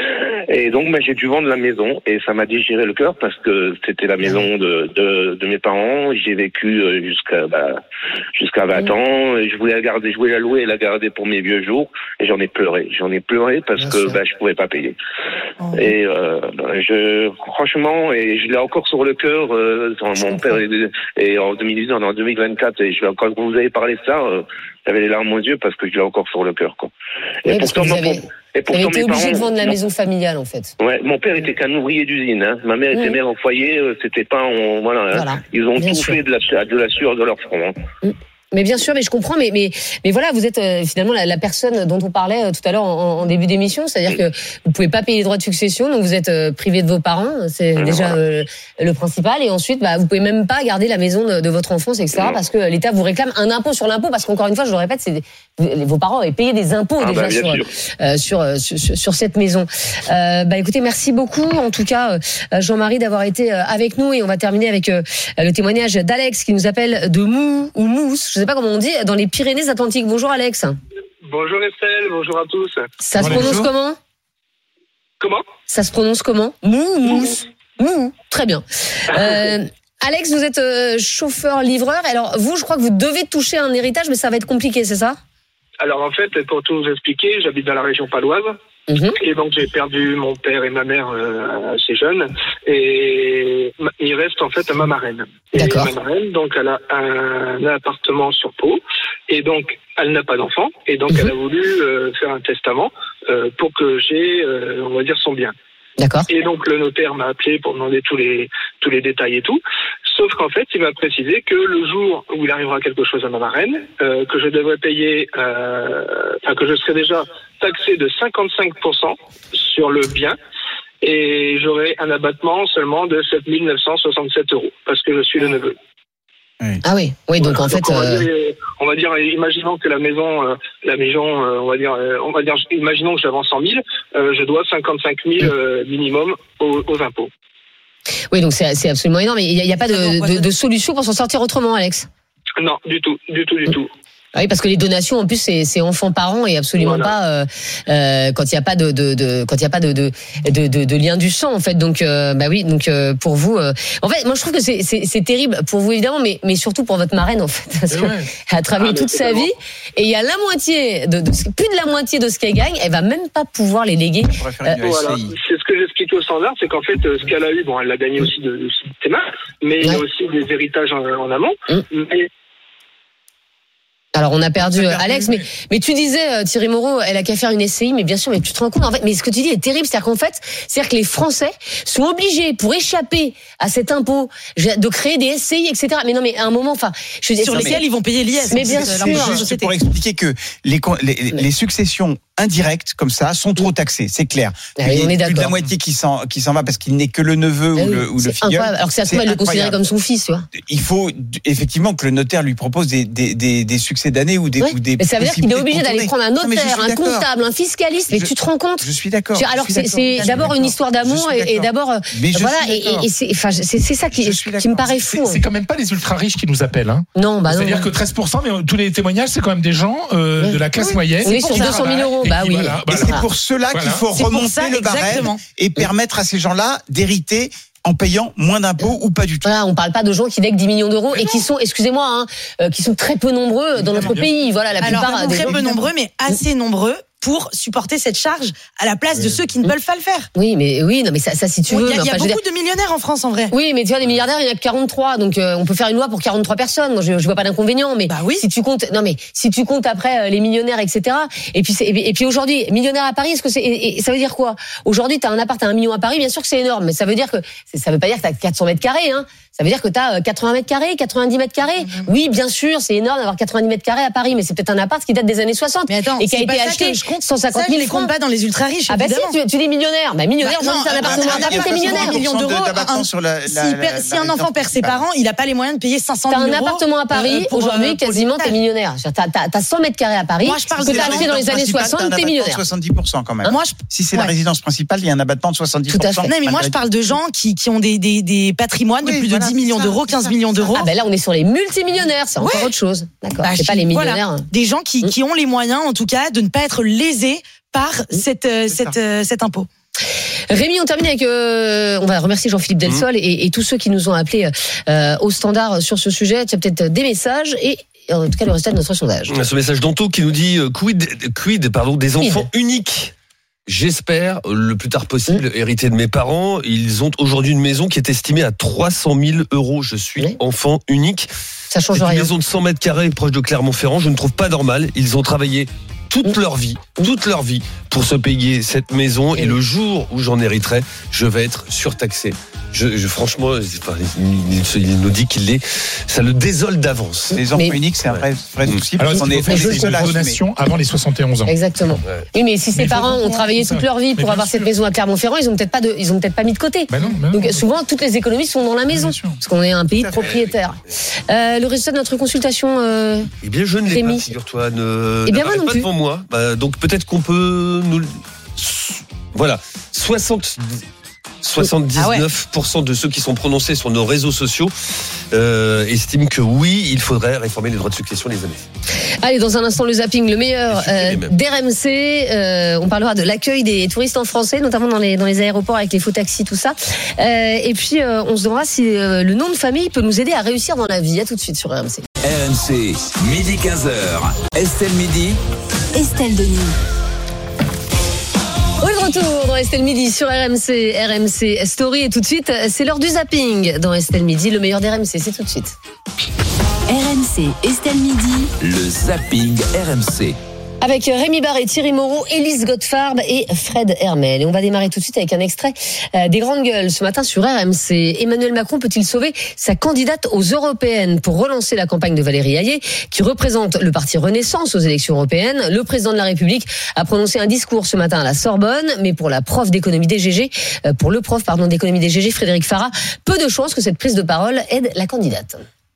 Et donc bah, j'ai dû vendre la maison, et ça m'a déchiré le cœur parce que c'était la maison de de, de mes parents. J'ai vécu euh, jusqu'à bah, jusqu'à vingt mmh. ans. Et je voulais la garder, je voulais la louer et la garder pour mes vieux jours. Et j'en ai pleuré, j'en ai pleuré parce Bien que bah, je pouvais pas payer. Oh. Et euh, je franchement, et je l'ai encore sur le cœur. Euh, mon père est, est en deux mille dix-neuf, en deux mille vingt-quatre, et je vais encore, quand vous avez parlé de ça, euh, j'avais les larmes aux yeux parce que je l'ai encore sur le cœur, quoi. Et oui, pourtant, vous avez, et pourtant, vous avez été obligé parents, de vendre la non. maison familiale, en fait. Ouais, mon père était qu'un ouvrier d'usine, hein. Ma mère était mmh. mère au foyer, euh, c'était pas, on, voilà, voilà. Hein. Ils ont Bien tout sûr. fait de la, de la sueur de leur front. Hein. Mmh. Mais bien sûr, mais je comprends, mais mais mais voilà, vous êtes euh, finalement la, la personne dont on parlait euh, tout à l'heure en, en début d'émission, c'est-à-dire que vous pouvez pas payer les droits de succession, donc vous êtes euh, privé de vos parents, c'est mmh, déjà voilà. euh, le principal, et ensuite, bah, vous pouvez même pas garder la maison de, de votre enfance, et cetera, mmh. parce que l'État vous réclame un impôt sur l'impôt, parce qu'encore une fois, je le répète, c'est des, vos parents avaient payé des impôts ah, déjà bah, sur, euh, sur, euh, sur sur cette maison. Euh, bah écoutez, merci beaucoup, en tout cas, euh, Jean-Marie, d'avoir été euh, avec nous, et on va terminer avec euh, le témoignage d'Alex qui nous appelle de Mou ou Mousse. Je sais pas comment on dit, dans les Pyrénées-Atlantiques. Bonjour Alex. Bonjour Estelle, bonjour à tous. Ça se prononce comment ? Comment ? Ça se prononce comment ? Mou ou mousse ? Mou. Très bien. Euh, Alex, vous êtes euh, chauffeur-livreur. Alors vous, je crois que vous devez toucher un héritage, mais ça va être compliqué, c'est ça ? Alors en fait, pour tout vous expliquer, j'habite dans la région paloise. Mmh. Et donc j'ai perdu mon père et ma mère euh, assez jeunes, et il reste en fait ma marraine. D'accord. Et ma marraine, donc elle a un, un appartement sur Pau, et donc elle n'a pas d'enfant, et donc mmh. elle a voulu euh, faire un testament euh, pour que j'ai, euh, on va dire, son bien. D'accord. Et donc le notaire m'a appelé pour demander tous les tous les détails et tout. Sauf qu'en fait, il m'a précisé que le jour où il arrivera quelque chose à ma marraine, euh, que je devrais payer, euh, enfin que je serai déjà taxé de cinquante-cinq pour cent sur le bien, et j'aurai un abattement seulement de sept mille neuf cent soixante-sept euros parce que je suis le neveu. Oui. Ah oui, oui, donc voilà. en fait, donc on, va euh... dire, on va dire, imaginons que la maison, euh, la maison, euh, on va dire, euh, on va dire, imaginons que j'avance cent mille, euh, je dois cinquante-cinq mille euh, minimum aux, aux impôts. Oui, donc c'est, c'est absolument énorme. Il n'y a, y a pas de, de, de solution pour s'en sortir autrement, Alex ? Non, du tout, du tout, du tout. Oui, parce que les donations, en plus, c'est, c'est enfant-parent et absolument voilà. pas euh, euh, quand il n'y a pas de, de, de quand il y a pas de de, de de de lien du sang, en fait. Donc, euh, bah oui, donc euh, pour vous, euh, en fait, moi je trouve que c'est, c'est c'est terrible pour vous évidemment, mais mais surtout pour votre marraine en fait, parce qu'elle ouais. a travaillé ah, toute sa vie, et il y a la moitié de, de plus de la moitié de ce qu'elle gagne, elle va même pas pouvoir les léguer. Euh, voilà, c'est ce que j'explique au standard, c'est qu'en fait, ce qu'elle a eu, bon, elle l'a gagné aussi de, de ses mains, mais ouais. il y a aussi des héritages en, en amont. Hum. Mais Alors on a perdu euh, Alex, mais mais tu disais euh, Thierry Moreau, elle a qu'à faire une S C I, mais bien sûr, mais tu te rends compte en fait, mais ce que tu dis est terrible, c'est-à-dire qu'en fait, c'est-à-dire que les Français sont obligés pour échapper à cet impôt de créer des S C I, et cetera. Mais non, mais à un moment, enfin, je sur lesquels mais, ils vont payer l'I S. Mais bien sûr, juste pour expliquer que les les, les successions indirectes comme ça sont trop taxées, c'est clair. Ah oui, il y a on est plus d'accord. de la moitié qui s'en qui s'en va parce qu'il n'est que le neveu ah ou oui, le ou le filleul. Alors que ça se trouve, elle le considérait comme son fils, tu vois. Il faut effectivement que le notaire lui propose des des des, des succès d'année ou des oui. ou des. Mais ça veut dire qu'il est obligé d'aller prendre un notaire, non, un comptable, un fiscaliste. Mais je, tu te rends compte ? Je suis d'accord. Alors que c'est, c'est d'abord une histoire d'amour et, et d'abord mais voilà et, et c'est enfin c'est, c'est ça qui qui me paraît fou. C'est, c'est quand même pas les ultra riches qui nous appellent, hein. Non, bah non. C'est-à-dire que treize pour cent, mais tous les témoignages, c'est quand même des gens euh, oui. de la classe oui. moyenne. Oui, sur deux cent mille euros, bah oui. Et c'est pour cela qu'il faut remonter le barème et permettre à ces gens-là d'hériter en payant moins d'impôts ou pas du tout. Voilà, on parle pas de gens qui lèguent dix millions d'euros et qui sont, excusez-moi, hein, euh, qui sont très peu nombreux dans notre pays. Voilà, la Alors, plupart des très gens... peu nombreux, mais assez nombreux pour supporter cette charge à la place de ceux qui ne peuvent pas le faire. Oui, mais oui, non, mais ça, ça si tu Il veux. y a, mais il y a enfin, je veux beaucoup dire- de millionnaires en France, en vrai. Oui, mais tu vois, des milliardaires, il y en a que quarante-trois, donc euh, on peut faire une loi pour quarante-trois personnes. Moi, je, je vois pas d'inconvénient, mais Bah oui. si tu comptes, non mais si tu comptes après euh, les millionnaires, et cetera. Et puis, c'est- et puis, et puis aujourd'hui, millionnaire à Paris, est-ce que c'est, et, et ça veut dire quoi? Aujourd'hui, t'as un appart à un million à Paris, bien sûr que c'est énorme, mais ça veut dire que, c'est- ça veut pas dire que t'as quatre cents mètres carrés, hein. Ça veut dire que t'as euh, quatre-vingts mètres carrés, quatre-vingt-dix mètres carrés. Oui, bien sûr, c'est énorme d'avoir quatre-vingt-dix mètres carrés à Paris, mais c'est peut-être un appart qui date des années soixante Mais attends, et qui a c'est été pas ça acheté que je compte. cent cinquante Ça, je mille les compte francs. pas dans les ultra riches. Ah bah si, évidemment. tu, tu dis millionnaire. Bah millionnaire, Bah, aujourd'hui, non, c'est un euh, appartement à un Paris, t'es appartement millionnaire. à un million d'euros. d'abattement un- sur la- si, la- per- la- si la un enfant résidence perd ses principale. parents, il a pas les moyens de payer cinq cent T'as mille un euros. appartement à Paris, euh, pour, aujourd'hui, euh, pour quasiment, l'hôpital. t'es millionnaire. T'as, t'as, t'as cent mètres carrés à Paris, Moi, je parle que de t'as la acheté dans les années principale, t'as un soixante, t'es abattement de millionnaire. soixante-dix pour cent quand même. Moi, je- Si c'est ouais. la résidence principale, il y a un abattement de soixante-dix pour cent. Tout à fait. Non, mais moi, malgré je tout. parle de gens qui, qui ont des, des, des patrimoines de Oui, plus voilà, de dix c'est millions ça, d'euros, c'est quinze ça, millions c'est ça. d'euros. Ah ben là, on est sur les multimillionnaires, c'est encore Ouais. autre chose. D'accord, Bah, c'est pas je- les voilà. millionnaires. Des gens qui, qui ont les moyens, en tout cas, de ne pas être lésés par cette, euh, C'est cette, ça. euh, cet impôt. Rémi, on termine avec, euh, on va remercier Jean-Philippe Delsol et, et tous ceux qui nous ont appelés euh, au standard sur ce sujet. Tu as peut-être des messages et en tout cas le résultat de notre sondage. Ce message d'Anto qui nous dit euh, quid, quid pardon, des enfants uniques. J'espère, le plus tard possible, Mmh. hériter de mes parents. Ils ont aujourd'hui une maison qui est estimée à trois cent mille euros. Je suis Oui. enfant unique. Ça change C'est une rien. maison de cent mètres carrés proche de Clermont-Ferrand. Je ne trouve pas normal. Ils ont travaillé toute leur vie, toute leur vie pour se payer cette maison. Et le jour où j'en hériterai, je vais être surtaxé. Je, je franchement, enfin, il, il- il nous dit qu'il l'est. Ça le désole d'avance. Les enfants Mais- uniques, c'est un vrai, vrai Mm. souci. Alors, parce est-ce qu'on qu'il est faut faire je des sais seuls à assumer. condamnations avant les soixante et onze ans? Exactement. Ouais. Oui, mais si Mais ses il faut parents ont comprendre, travaillé c'est toute ça. leur vie Mais pour bien avoir sûr. cette maison à Clermont-Ferrand, ils ont peut-être pas de, ils ont peut-être pas mis de côté. Ben non, ben non. Donc souvent, toutes les économies sont dans la maison, Bien sûr. parce qu'on est un pays de Tout à fait. propriétaires. Euh, le résultat de notre consultation, euh, Eh bien, je ne l'ai Rémi. pas, figure-toi. Ne, Eh bien, moi n'apparaît non pas plus. devant moi. Bah, donc, peut-être qu'on peut nous. le- Voilà. soixante soixante-dix-neuf pour cent de ceux qui sont prononcés sur nos réseaux sociaux euh, estiment que oui, il faudrait réformer les droits de succession, les amis. allez, dans un instant, le zapping, le meilleur Les supprimer euh, même. d'R M C. Euh, on parlera de l'accueil des touristes en français, notamment dans les, dans les aéroports avec les faux taxis, tout ça. Euh, et puis, euh, on se demandera si euh, le nom de famille peut nous aider à réussir dans la vie. À tout de suite sur R M C. R M C, midi quinze heures. Estelle Midi. Estelle Denis. On est de retour dans Estelle Midi sur R M C, R M C Story. Et tout de suite, c'est l'heure du zapping dans Estelle Midi. Le meilleur d'R M C, c'est tout de suite. R M C, Estelle Midi. Le zapping R M C. Avec Rémi Barré, Thierry Moreau, Élise Gottfarb et Fred Hermel. Et on va démarrer tout de suite avec un extrait euh, des Grandes Gueules ce matin sur R M C. Emmanuel Macron peut-il sauver sa candidate aux Européennes pour relancer la campagne de Valérie Hayé, qui représente le parti Renaissance aux élections européennes? Le président de la République a prononcé un discours ce matin à la Sorbonne, mais pour la prof d'économie des G G, euh, pour le prof pardon d'économie des G G, Frédéric Farah, peu de chances que cette prise de parole aide la candidate.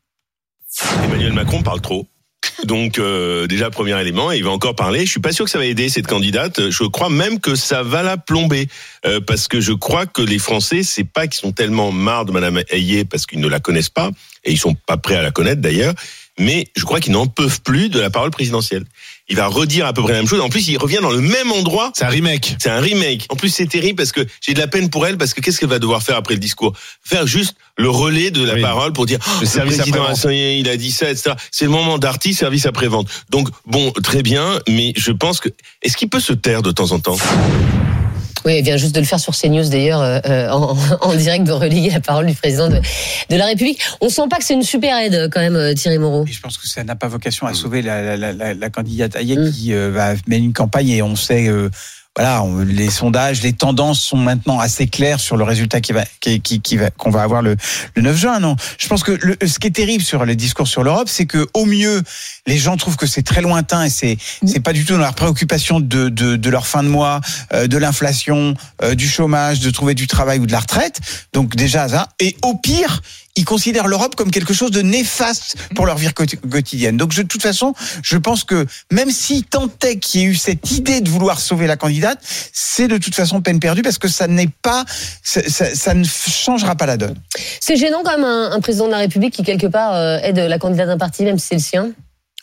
Emmanuel Macron parle trop. Donc euh, déjà premier élément, il va encore parler. Je suis pas sûr que ça va aider cette candidate. Je crois même que ça va la plomber euh, parce que je crois que les Français, c'est pas qu'ils sont tellement marre de Madame Hayé parce qu'ils ne la connaissent pas et ils sont pas prêts à la connaître d'ailleurs. Mais je crois qu'ils n'en peuvent plus de la parole présidentielle. Il va redire à peu près la même chose. En plus, il revient dans le même endroit. C'est un remake. C'est un remake. En plus, c'est terrible parce que j'ai de la peine pour elle parce que qu'est-ce qu'elle va devoir faire après le discours? Faire juste le relais de la Oui. parole pour dire oh, Le le service président après-vente. a signé, il a dit ça, et cetera. C'est le moment d'artiste, service après-vente. Donc, bon, très bien, mais je pense que... Est-ce qu'il peut se taire de temps en temps? Oui, elle vient juste de le faire sur CNews d'ailleurs, euh, en, en direct, de relayer la parole du président de, de la République. On sent pas que c'est une super aide quand même, Thierry Moreau. Et je pense que ça n'a pas vocation à sauver la, la, la, la candidate Hayek mmh. qui euh, va mener une campagne et on sait, euh, voilà, on, les sondages, les tendances sont maintenant assez claires sur le résultat qui va, qui, qui, qui va, qu'on va avoir le, le neuf juin. Non, je pense que le, ce qui est terrible sur les discours sur l'Europe, c'est que au mieux, les gens trouvent que c'est très lointain et c'est, mmh. c'est pas du tout dans leur préoccupation de, de, de leur fin de mois, euh, de l'inflation, euh, du chômage, de trouver du travail ou de la retraite. Donc déjà ça. Et au pire, ils considèrent l'Europe comme quelque chose de néfaste pour leur vie quotidienne. Donc, je, de toute façon, je pense que même s'il tentait qu'il y ait eu cette idée de vouloir sauver la candidate, c'est de toute façon peine perdue parce que ça n'est pas, ça, ça, ça ne changera pas la donne. C'est gênant quand même un, un président de la République qui quelque part euh, aide la candidate d'un parti, même si c'est le sien.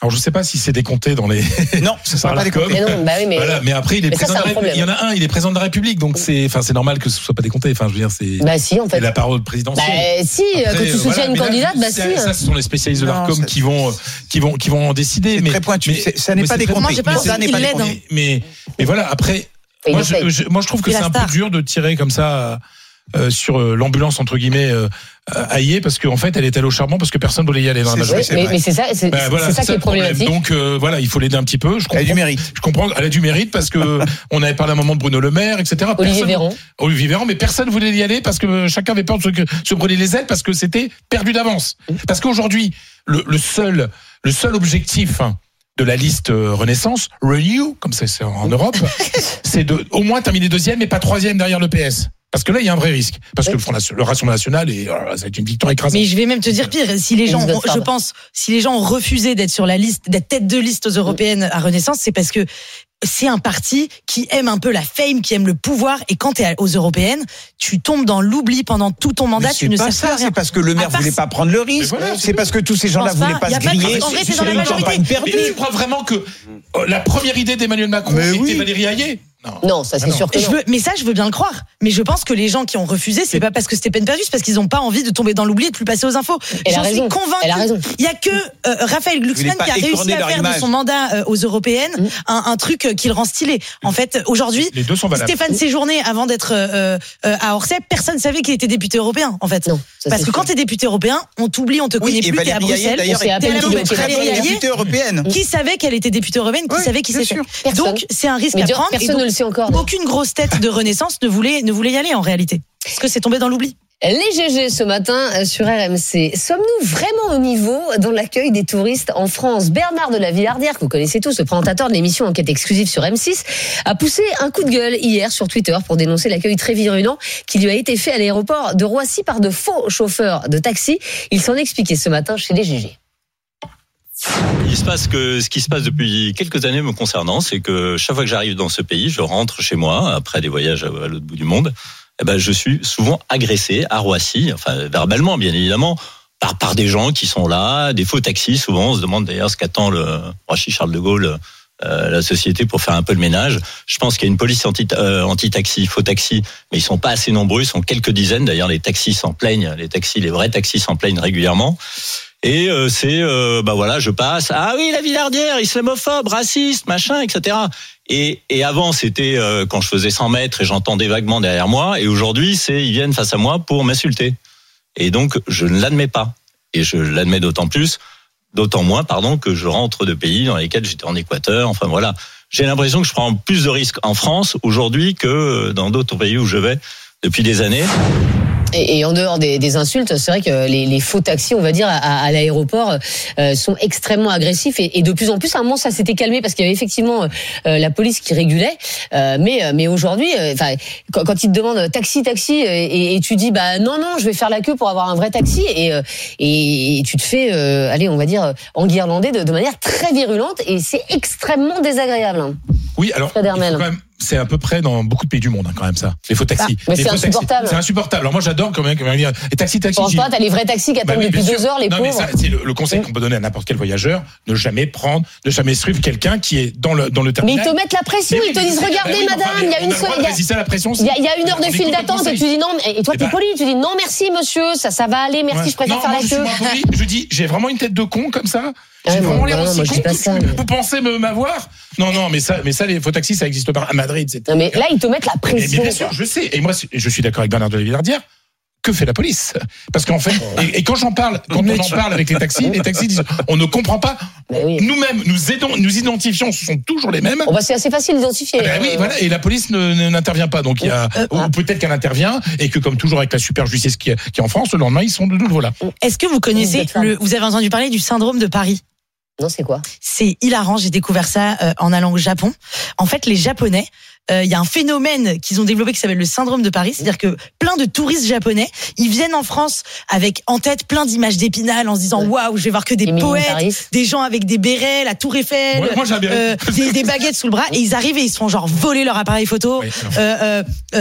Alors je sais pas si c'est décompté dans les. Non, ça sera pas décompté. Mais non, bah oui, mais. Voilà, mais après il est mais président. ça, de la République. Il y en a un, il est président de la République, donc c'est, enfin c'est normal que ce soit pas décompté. Enfin je veux dire c'est. Bah si en fait. C'est la parole présidentielle. Bah si, Après, quand tu soutiens voilà, une mais là, candidate, bah ça, si. Ça, ce sont les spécialistes de Non, l'Arcom ça- qui vont, qui vont, qui vont en décider. C'est mais très pointu. mais- C'est- ça n'est mais pas c'est très décompté. Moi, j'ai pas Ça n'est qu'il pas l'aide, décompté. hein. Mais, mais, mais voilà, après, Il moi, essaye. je, je- moi je trouve que C'est c'est la un peu star. dur de tirer comme ça euh, sur euh, l'ambulance entre guillemets euh, Haillé parce qu'en fait elle est allée au charbon parce que personne voulait y aller dans la C'est- majorité. Oui, mais, mais c'est ça, c'est, Ben, voilà, c'est ça qui le est problème. problématique. Donc euh, voilà, il faut l'aider un petit peu. Je Elle a du comprends. mérite. Je comprends. Elle a du mérite parce que on avait parlé à un moment de Bruno Le Maire, et cetera. Olivier Personne- Véran. Olivier Véran, mais personne voulait y aller parce que chacun avait peur de se, se brûler les ailes parce que c'était perdu d'avance. Parce qu'aujourd'hui, le, le seul, le seul objectif hein, de la liste euh, Renaissance, Renew, comme ça c'est en Europe, c'est de au moins terminer deuxième, mais pas troisième derrière le P S. Parce que là, il y a un vrai risque. Parce que le, Front Nation- le Rassemblement national, est, oh là là, ça va être une victoire écrasante. Mais je vais même te dire pire, si les gens, Ils se ont- je gardent. pense, si les gens ont refusé d'être sur la liste, d'être tête de liste aux européennes à Renaissance, c'est parce que c'est un parti qui aime un peu la fame, qui aime le pouvoir, et quand t'es aux européennes, tu tombes dans l'oubli pendant tout ton mandat, Mais tu c'est ne pas sais ça, plus rien. c'est parce que le maire À part voulait si- pas prendre le risque. Mais voilà, C'est parce que tous ces gens-là Je pense voulaient pas. pas Y a se pas de- griller en vrai, c'est sur dans la une majorité. campagne Mais perdue. tu crois vraiment que euh, la première idée d'Emmanuel Macron Mais était oui. Valérie Haillé? Non. Non, ça c'est Ah non. sûr que Je non. veux, mais ça, je veux bien le croire. Mais je pense que les gens qui ont refusé, c'est pas parce que c'était peine perdue, c'est parce qu'ils n'ont pas envie de tomber dans l'oubli et de plus passer aux infos. Elle a J'en suis raison. convaincue. Elle a raison. Il y a que euh, Raphaël Vous Glucksmann voulez pas qui a réussi écorner à leur faire image. de son mandat euh, aux européennes Mm. un, un truc euh, qui le rend stylé. En fait, aujourd'hui, Les deux sont valables. Stéphane Séjourné, avant d'être euh, euh, à Orsay, personne savait qu'il était député européen. En fait, Non, ça, parce c'est que quand sûr. t'es député européen, on t'oublie, on te Oui, connaît et plus, t'es à Valérie Haillé, Bruxelles. d'ailleurs, on s'est à est peine plutôt vu une au très Valérie bonne Haillé. députée européenne. Qui savait qu'elle était députée européenne? Qui Oui, savait qui bien c'était? sûr. Personne. Donc, c'est un risque Mais à dire, prendre. et personne donc, ne le sait encore. aucune grosse tête de Renaissance ne voulait, ne voulait y aller en réalité. Parce que c'est tombé dans l'oubli. Les G G ce matin sur R M C. Sommes-nous vraiment au niveau dans l'accueil des touristes en France? Bernard de la Villardière, que vous connaissez tous, le présentateur de l'émission Enquête exclusive sur M six, a poussé un coup de gueule hier sur Twitter pour dénoncer l'accueil très virulent qui lui a été fait à l'aéroport de Roissy par de faux chauffeurs de taxi. Il s'en expliquait ce matin chez les G G. Il se passe que ce qui se passe depuis quelques années me concernant, c'est que chaque fois que j'arrive dans ce pays, je rentre chez moi après des voyages à l'autre bout du monde. Eh ben, je suis souvent agressé à Roissy, enfin verbalement bien évidemment, par par des gens qui sont là, des faux taxis. Souvent, on se demande d'ailleurs ce qu'attend le Roissy Charles de Gaulle, euh, la société pour faire un peu le ménage. Je pense qu'il y a une police anti euh, anti-taxi, faux taxis, mais ils sont pas assez nombreux, ils sont quelques dizaines. D'ailleurs, les taxis s'en plaignent, les taxis, les vrais taxis s'en plaignent régulièrement. Et euh, c'est, euh, bah voilà, je passe. Ah oui, la Villardière, islamophobe, raciste, machin, et cetera. Et, et avant, c'était euh, quand je faisais cent mètres et j'entendais vaguement derrière moi. Et aujourd'hui, c'est ils viennent face à moi pour m'insulter. Et donc, je ne l'admets pas. Et je l'admets d'autant plus, d'autant moins, pardon, que je rentre de pays dans lesquels j'étais en Équateur. Enfin voilà, j'ai l'impression que je prends plus de risques en France aujourd'hui que dans d'autres pays où je vais depuis des années. Et, et en dehors des, des insultes, c'est vrai que les, les faux taxis, on va dire, à, à l'aéroport, euh, sont extrêmement agressifs. Et, et de plus en plus, à un moment, ça s'était calmé parce qu'il y avait effectivement euh, la police qui régulait. Euh, mais, mais aujourd'hui, enfin, euh, quand, quand ils te demandent taxi, taxi, et, et tu dis, bah non, non, je vais faire la queue pour avoir un vrai taxi, et, euh, et, et tu te fais, euh, allez, on va dire, enguirlander de, de manière très virulente, et c'est extrêmement désagréable. Oui, alors, il faut quand même, c'est à peu près dans beaucoup de pays du monde, hein, quand même, ça. Les faux taxis. Ah, mais les c'est faux insupportable. Taxis. C'est insupportable. Alors moi, j'adore quand même, quand même dire, les taxis, taxis. Je pense pas, t'as les vrais taxis qui attendent bah oui, depuis deux sûr. heures, les non, pauvres. Mais ça, c'est le, le conseil oui. qu'on peut donner à n'importe quel voyageur, ne jamais prendre, ne jamais suivre quelqu'un qui est dans le, dans le terminal. Mais ils te mettent la pression, mais ils te disent, bah regardez, oui, madame, enfin, il y a une seule, il y a, la pression, il y a, il y a une heure de file d'attente, et tu dis non, et toi, t'es poli, tu dis non, merci, monsieur, ça, ça va aller, merci, ouais. je préfère non, faire moi, la je queue. Suis poli, je dis, j'ai vraiment une tête de con comme ça. J'ai ouais, vraiment bon, l'air non, aussi moi, con je dis pas que ça, tu, mais... vous pensez me m'avoir. Non, non, mais ça, mais ça, les faux taxis, ça existe pas à Madrid. Non, mais là, ils te mettent la pression. Mais, mais bien sûr, je sais. Et moi, je suis d'accord avec Bernard de la Villardière. Que fait la police? Parce qu'en fait, et, et quand j'en parle, quand on en parle avec les taxis, les taxis disent, on ne comprend pas. Oui. Nous-mêmes, nous aidons, nous identifions, ce sont toujours les mêmes. Oh bah c'est assez facile d'identifier. Ah bah oui, euh... voilà. Et la police ne, ne, n'intervient pas. Donc il y a, euh, ou peut-être qu'elle intervient et que comme toujours avec la super justice qui, qui est en France, le lendemain ils sont de nouveau là. Est-ce que vous connaissez le, vous avez entendu parler du syndrome de Paris? Non, c'est quoi? C'est hilarant, j'ai découvert ça euh, en allant au Japon. En fait, les Japonais, il euh, y a un phénomène qu'ils ont développé qui s'appelle le syndrome de Paris, c'est-à-dire que plein de touristes japonais, ils viennent en France avec en tête plein d'images d'Épinal en se disant waouh, je vais voir que des poètes, des gens avec des bérets, la Tour Eiffel, ouais, moi, euh, des, des baguettes sous le bras, et ils arrivent et ils se font genre voler leur appareil photo. Oui, euh, euh, euh,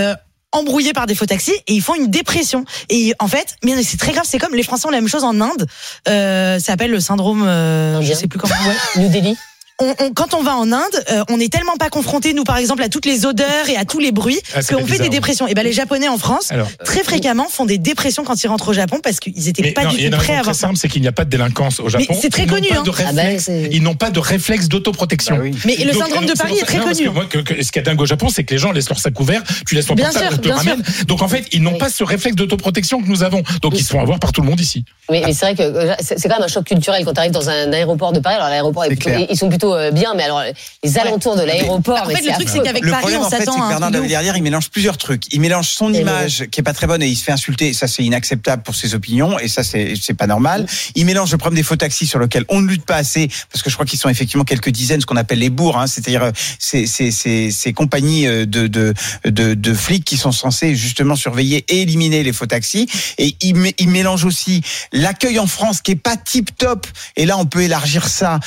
embrouillés par des faux taxis et ils font une dépression. Et en fait, mais c'est très grave, c'est comme les Français ont la même chose en Inde. Euh, ça s'appelle le syndrome, euh, je sais plus comment. Ouais. New Delhi. On, on, quand on va en Inde, euh, on est tellement pas confronté, nous par exemple, à toutes les odeurs et à tous les bruits, ah, qu'on fait des dépressions. Et ben les Japonais en France, Alors, très fréquemment, font des dépressions quand ils rentrent au Japon parce qu'ils étaient mais pas non, du tout prêts à avoir ça. Simple, c'est qu'il n'y a pas de délinquance au Japon. Mais c'est très ils n'ont connu, pas hein. de réflexe, Ah bah, ils n'ont pas de réflexe d'autoprotection. Bah oui. Mais le Donc, syndrome de Paris est très non, parce connu. que moi, que, que, ce qui est dingue au Japon, c'est que les gens laissent leur sac ouvert, tu laisses ton Bien portable, sûr, te bien ramène. Donc en fait, ils n'ont Oui. pas ce réflexe d'autoprotection que nous avons. Donc ils se font avoir par tout le monde ici. Mais, mais c'est vrai que euh, c'est c'est quand même un choc culturel quand tu arrives dans un aéroport de Paris. Alors l'aéroport, est C'est plutôt- clair. ils sont plutôt euh, bien, mais alors les alentours de l'aéroport. En mais fait, le truc, affreux. c'est qu'avec Le Paris, problème, on en fait, c'est s'attend que à un Bernard truc de de la Villardière, il mélange plusieurs trucs. Il mélange son Et image qui est pas très bonne et il se fait insulter. Ça, c'est inacceptable pour ses opinions et ça, c'est c'est pas normal. Il mélange le problème des faux taxis sur lequel on ne lutte pas assez parce que je crois qu'ils sont effectivement quelques dizaines, ce qu'on appelle les bourgs, hein, c'est-à-dire euh, ces, ces, ces, ces compagnies euh, de, de, de, de flics qui sont censés justement surveiller et éliminer les faux taxis. Et il, mé- il mélange aussi l'accueil en France qui est pas tip top. Et là, on peut élargir ça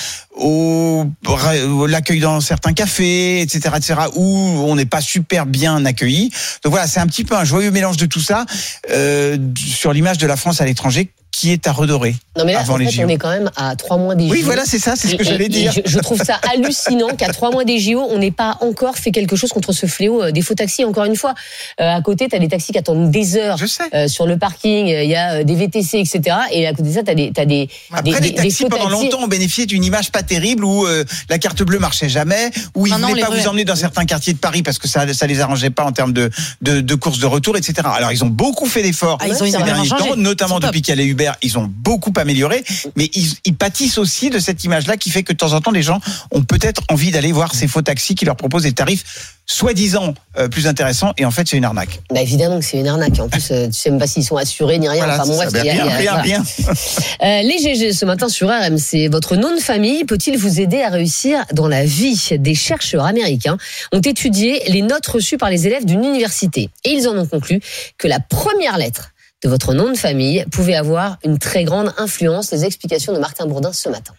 au, au l'accueil dans certains cafés, et cetera, et cetera, où on n'est pas super bien accueilli. Donc voilà, c'est un petit peu un joyeux mélange de tout ça euh, sur l'image de la France à l'étranger qui est à redorer. Non mais là, avant en les fait, J O. on est quand même à trois mois des J O. Oui, voilà, c'est ça, c'est ce que Et- j'allais et- dire. et Je, je trouve ça hallucinant qu'à trois mois des J O, on n'ait pas encore fait quelque chose contre ce fléau euh, des faux taxis. Encore une fois, euh, à côté, tu as des taxis qui attendent des heures Je sais. euh, sur le parking. Il y a euh, des V T C, et cetera. Et à côté de ça, tu as des, t'as des, Après, des, les des- des taxis, faux pendant taxis. longtemps, ont bénéficié d'une image pas terrible où euh, la carte bleue marchait jamais, où ils Maintenant, voulaient on pas les vous veut. emmener dans certains quartiers de Paris parce que ça, ça les arrangeait pas en termes de, de, de courses de retour, et cetera. Alors, ils ont beaucoup fait d'efforts Ah, ils ont ces énormément derniers changé. temps, notamment C'est top. depuis qu'il y a les Uber, ils ont beaucoup amélioré, mais ils, ils pâtissent aussi de cette image-là qui fait que de temps en temps, les gens ont peut-être envie d'aller voir ces faux taxis qui leur proposent des tarifs soi-disant euh, plus intéressants, et en fait, c'est une arnaque. Bah évidemment que c'est une arnaque. En plus, euh, tu sais même pas s'ils sont assurés ni rien. Voilà, Enfin, bon, c'est bref, ça. il y a- rien, il y a- rien, voilà. rien. Euh, les G G ce matin sur R M C, votre nom de famille peut-il vous aider à réussir dans la vie? Des chercheurs américains ont étudié les notes reçues par les élèves d'une université et ils en ont conclu que la première lettre de votre nom de famille pouvait avoir une très grande influence. Les explications de Martin Bourdin ce matin.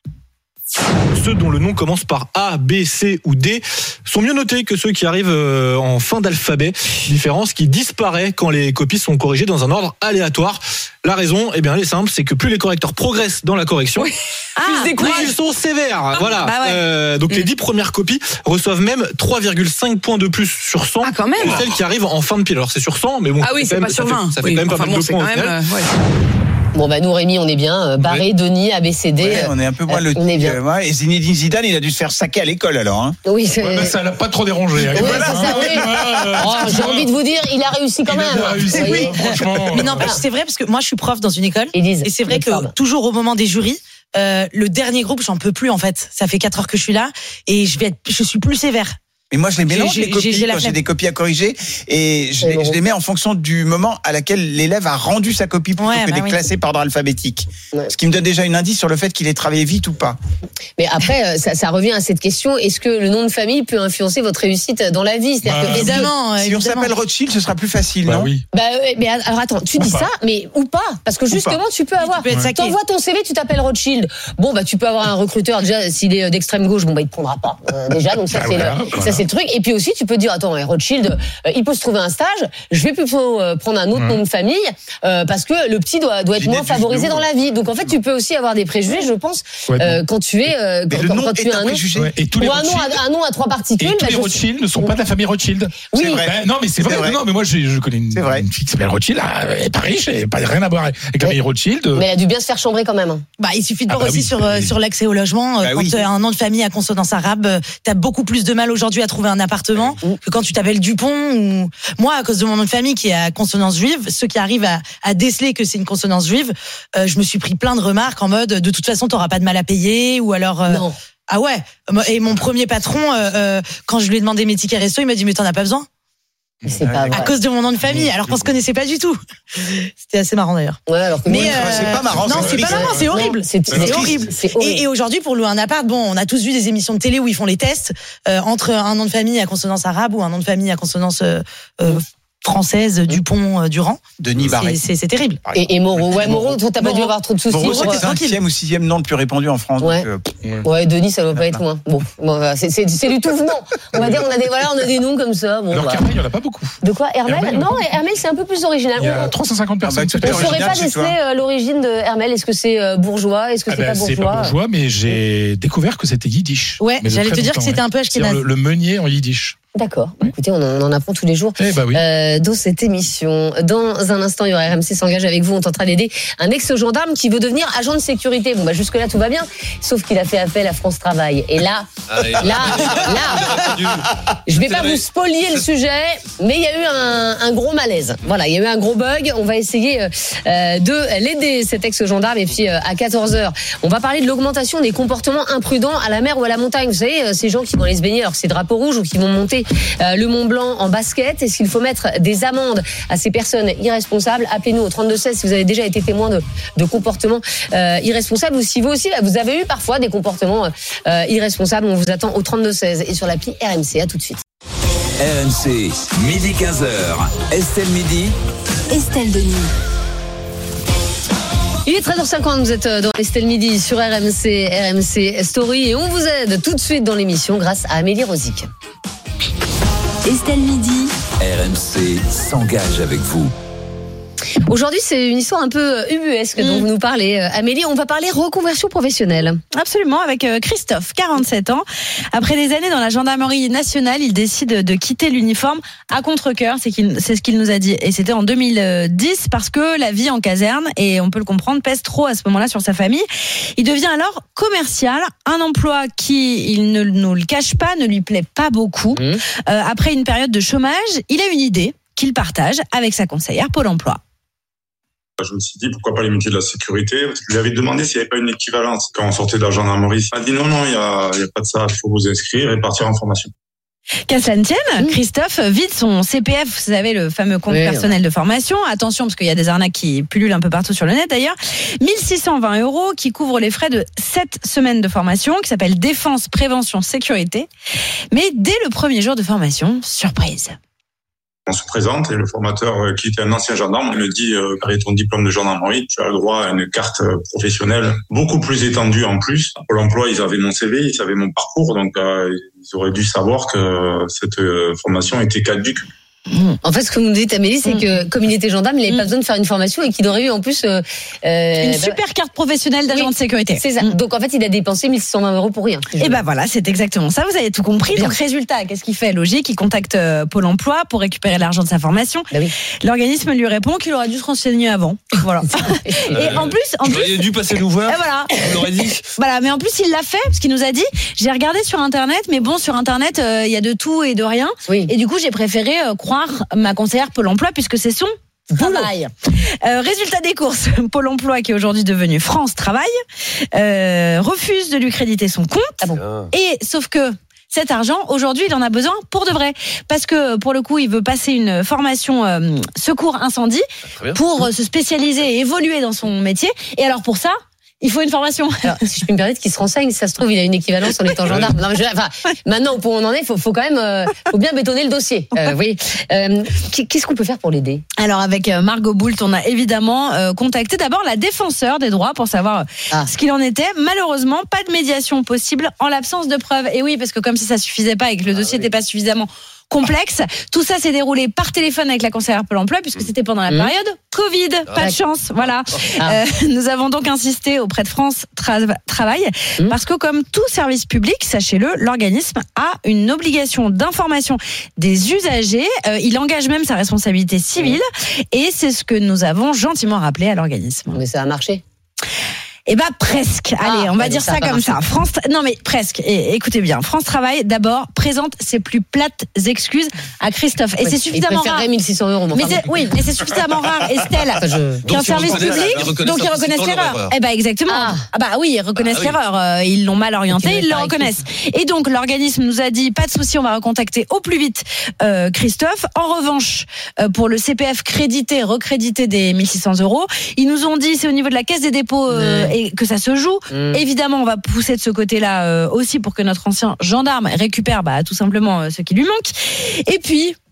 Ceux dont le nom commence par A, B, C ou D sont mieux notés que ceux qui arrivent en fin d'alphabet. Différence qui disparaît quand les copies sont corrigées dans un ordre aléatoire. La raison, eh bien, elle est simple, c'est que plus les correcteurs progressent dans la correction, Ah, plus ils sont sévères. Voilà. Bah ouais. Euh, donc les dix premières copies reçoivent même trois virgule cinq points de plus sur cent Ah, quand même. que celles qui arrivent en fin de pile. Alors c'est sur cent, mais bon. Ah oui, c'est quand pas même- sur ça vingt. fait, ça fait Oui, quand même pas enfin mal bon, de c'est points quand au même, final. euh, ouais. Bon, bah, nous, Rémi, on est bien. Euh, Barré, Denis, A B C D. Ouais, on est un peu moins euh, le on est bien. euh, ouais, et Zinedine Zidane, il a dû se faire saquer à l'école alors. Hein. Oui, c'est. Ouais, bah, ça l'a pas trop dérangé. hein. Ouais, c'est ça, oui. Oh, j'ai envie de vous dire, il a réussi quand Il a même. réussi, Vous voyez. hein, franchement. Mais n'empêche, c'est vrai parce que moi je suis prof dans une école Ils disent, et c'est vrai notre que forme. toujours au moment des jurys, euh, le dernier groupe j'en peux plus en fait. Ça fait quatre heures que je suis là et je vais être, je suis plus sévère. Et moi, je les mélange, J'ai- les j'ai- copies, j'ai la quand j'ai flemme. des copies à corriger, et je C'est les, bon. je les mets en fonction du moment à laquelle l'élève a rendu sa copie plutôt Ouais, que bah de les oui. classer par ordre alphabétique. Ouais. Ce qui me donne déjà une indice sur le fait qu'il ait travaillé vite ou pas. Mais après, euh, ça, ça revient à cette question, est-ce que le nom de famille peut influencer votre réussite dans la vie? C'est-à-dire Bah, que, est-ce que- Évidemment. Si on s'appelle Rothschild, ce sera plus facile, Bah non oui. Bah, ouais, mais alors attends, tu Ou dis pas. ça, mais ou pas? Parce que justement, tu peux avoir. peux être saqué. T'envoies ton C V, tu t'appelles Rothschild. Bon, bah, tu peux avoir un recruteur, déjà, s'il est d'extrême gauche, bon, bah, il te prendra pas. Euh, déjà, donc ça, Bah c'est voilà, le, voilà. ça, c'est le truc. Et puis aussi, tu peux dire, attends, ouais, Rothschild, euh, il peut se trouver un stage, je vais plutôt euh, prendre un autre Ouais. nom de famille, euh, parce que le petit doit, doit être J'ai moins des favorisé duos, dans ouais. la vie. Donc, en fait, tu peux aussi avoir des préjugés, je pense, Ouais, euh, quand tu es, euh, Mais quand, le quand- nom quand tu est es un un nom. préjugé. Ouais, Et tous les Ou un nom, Rothschild, à, un nom à trois particules. et tous bah, les je- Rothschild ne sont pas de la famille Rothschild. Oui. C'est vrai. Ben, non, mais c'est vrai. C'est vrai. Non, mais moi, je, je connais une, C'est vrai. une fille qui s'appelle Rothschild. ah, Elle est pas riche, elle n'a pas rien à voir avec la famille Rothschild. Mais elle a dû bien se faire chambrer quand même. hein. Bah, il suffit de Ah voir bah aussi oui, sur, euh, oui. sur l'accès au logement. euh, Bah quand oui. tu as un nom de famille à consonance arabe, euh, t'as beaucoup plus de mal aujourd'hui à trouver un appartement que quand tu t'appelles Dupont ou moi, à cause de mon nom de famille qui est à consonance juive, ceux qui arrivent à, à déceler que c'est une consonance juive, euh, je me suis pris plein de remarques en mode de toute façon t'auras pas de mal à payer ou alors. euh, Non. Ah ouais. Et mon premier patron, euh, euh, quand je lui ai demandé mes tickets resto, il m'a dit mais t'en as pas besoin Mais c'est pas à vrai. cause de mon nom de famille, alors qu'on se connaissait pas du tout. C'était assez marrant d'ailleurs. Ouais, alors que Mais moi, euh, c'est pas marrant, Non, c'est c'est pas triste. marrant, c'est Non, horrible. c'est- C'est c'est horrible. c'est horrible. Et, et aujourd'hui, pour louer un appart, bon, on a tous vu des émissions de télé où ils font les tests euh, entre un nom de famille à consonance arabe ou un nom de famille à consonance euh, euh, française Dupont-Durand. Denis Barré. C'est, c'est, c'est terrible. Et, et Moreau, ouais, Moreau, toi, t'as pas dû avoir trop de soucis. Moreau, pour... c'est le cinquième ou sixième nom le plus répandu en France. Ouais, donc, euh, ouais Denis, ça doit pas être loin. Bon, bon c'est, c'est, c'est du tout venant. On va dire, on a des, voilà, on a des noms comme ça. Bon, Alors bah. qu'Hermel, il n'y en a pas beaucoup. De quoi, Hermel, Hermel, Non, Hermel, c'est un peu plus original. Il y a trois cent cinquante personnes. Ah bah, On ne saurait pas déceler euh, l'origine de Hermel. Est-ce que c'est euh, bourgeois? Est-ce que Ah c'est ben, pas bourgeois? C'est pas bourgeois, mais j'ai découvert que c'était yiddish. Ouais, Mais de j'allais très te dire longtemps, que c'était ouais. un peu ashkénaze. C'est le, le meunier en yiddish. D'accord. Écoutez, on en, on en apprend tous les jours Eh bah oui. euh, dans cette émission. Dans un instant, il y aura R M C s'engage avec vous. On tentera d'aider un ex-gendarme qui veut devenir agent de sécurité. Bon, bah jusque-là, tout va bien. Sauf qu'il a fait appel à France Travail. Et là, Allez. là, là, je vais pas vous spolier le sujet, mais il y a eu un, un gros malaise. Voilà, il y a eu un gros bug. On va essayer euh, de l'aider, cet ex-gendarme. Et puis, euh, à quatorze heures, on va parler de l'augmentation des comportements imprudents à la mer ou à la montagne. Vous savez, euh, ces gens qui vont aller se baigner alors que c'est drapeau rouge ou qui vont monter Euh, le Mont Blanc en basket. Est-ce qu'il faut mettre des amendes à ces personnes irresponsables? Appelez-nous au trente-deux seize si vous avez déjà été témoin de, de comportements euh, irresponsables ou si vous aussi, là, vous avez eu parfois des comportements euh, irresponsables. On vous attend au trente-deux seize et sur l'appli R M C. À tout de suite. R M C, midi quinze heures. Estelle Midi. Estelle Denis. Il est treize heures cinquante, vous êtes dans Estelle Midi sur R M C, R M C Story et on vous aide tout de suite dans l'émission grâce à Amélie Rosic. Estelle Midi. R M C s'engage avec vous. Aujourd'hui, c'est une histoire un peu ubuesque dont vous nous parlez. Amélie, on va parler reconversion professionnelle. Absolument, avec Christophe, quarante-sept ans. Après des années dans la gendarmerie nationale, il décide de quitter l'uniforme à contre-cœur, c'est, qu'il, c'est ce qu'il nous a dit. Et c'était en deux mille dix parce que la vie en caserne, et on peut le comprendre, pèse trop à ce moment-là sur sa famille. Il devient alors commercial, un emploi qui, il ne nous le cache pas, ne lui plaît pas beaucoup. Mmh. Euh, après une période de chômage, il a une idée qu'il partage avec sa conseillère Pôle emploi. Je me suis dit, pourquoi pas les métiers de la sécurité? Parce que je lui avais demandé s'il n'y avait pas une équivalence quand on sortait de la gendarmerie. Il m'a dit non, non, il n'y a, il y a pas de ça, il faut vous inscrire et partir en formation. Qu'à cela ne tienne, mmh. Christophe vide son C P F, vous savez, le fameux compte oui, personnel ouais. de formation. Attention, parce qu'il y a des arnaques qui pullulent un peu partout sur le net d'ailleurs. mille six cent vingt euros qui couvrent les frais de sept semaines de formation, qui s'appelle Défense, Prévention, Sécurité. Mais dès le premier jour de formation, surprise. On se présente et le formateur, qui était un ancien gendarme, me dit euh, avec ton diplôme de gendarmerie, tu as le droit à une carte professionnelle beaucoup plus étendue en plus. À Pôle emploi, ils avaient mon C V, ils savaient mon parcours, donc euh, ils auraient dû savoir que cette euh, formation était caduque. Mmh. En fait, ce que vous me dites, Amélie, c'est mmh. que comme il était gendarme, il n'avait mmh. pas besoin de faire une formation et qu'il aurait eu en plus euh, euh, une bah, super carte professionnelle d'agent oui, de sécurité. C'est ça. Mmh. Donc en fait, il a dépensé mille six cent vingt euros pour rien. Et ben bah, voilà, c'est exactement ça. Vous avez tout compris. Bien. Donc résultat, qu'est-ce qu'il fait? Logique, il contacte euh, Pôle emploi pour récupérer l'argent de sa formation. Bah oui. L'organisme lui répond qu'il aurait dû se renseigner avant. Voilà. Et en plus, en plus, il a dû passer l'ouvert. Et voilà. On l'aurait dit. Voilà, mais en plus il l'a fait parce qu'il nous a dit. J'ai regardé sur internet, mais bon, sur internet, il euh, y a de tout et de rien. Oui. Et du coup, j'ai préféré euh, croire ma conseillère Pôle emploi puisque c'est son travail. Euh, résultat des courses, Pôle emploi qui est aujourd'hui devenu France Travail euh, refuse de lui créditer son compte. Ah bon. Et sauf que cet argent, aujourd'hui, il en a besoin pour de vrai. Parce que, pour le coup, il veut passer une formation euh, secours incendie pour euh, se spécialiser et évoluer dans son métier. Et alors, pour ça, il faut une formation. Alors, si je peux me permettre qu'il se renseigne, si ça se trouve, il a une équivalence en étant gendarme. Non, mais je, enfin, maintenant, pour où on en est, il faut, faut quand même euh, faut bien bétonner le dossier. Euh, oui. Euh, qu'est-ce qu'on peut faire pour l'aider? Alors, avec Margot Boult, on a évidemment euh, contacté d'abord la défenseur des droits pour savoir ah. ce qu'il en était. Malheureusement, pas de médiation possible en l'absence de preuves. Et oui, parce que comme si ça suffisait pas et que le dossier n'était ah, oui. pas suffisamment complexe. Tout ça s'est déroulé par téléphone avec la conseillère Pôle emploi puisque c'était pendant la mmh. période Covid. Pas ouais. de chance, voilà. Ah. Euh, nous avons donc insisté auprès de France Tra- Travail mmh. parce que comme tout service public, sachez-le, l'organisme a une obligation d'information des usagers. Euh, il engage même sa responsabilité civile mmh. et c'est ce que nous avons gentiment rappelé à l'organisme. Mais ça a marché. Eh ben presque. Ah, Allez, on va dire ça, ça comme marché. ça. France, non mais presque. Et écoutez bien, France Travail d'abord présente ses plus plates excuses à Christophe. Et ouais, c'est suffisamment il rare. mille six cents euros. Mais c'est, oui, mais c'est suffisamment rare, Estelle, enfin, je... qu'un donc, service public, donc ils reconnaissent l'erreur. Eh ben exactement. Ah, ah bah oui, ils reconnaissent ah, oui. l'erreur. Euh, ils l'ont mal orienté, ils le reconnaissent. Et donc l'organisme nous a dit pas de souci, on va recontacter au plus vite euh, Christophe. En revanche, euh, pour le C P F crédité, recrédité des mille six cents euros, ils nous ont dit c'est au niveau de la caisse des dépôts euh, mmh. et que ça se joue. Mmh. Évidemment, on va pousser de ce côté-là euh, aussi pour que notre ancien gendarme récupère bah, tout simplement euh, ce qui lui manque. Et puis,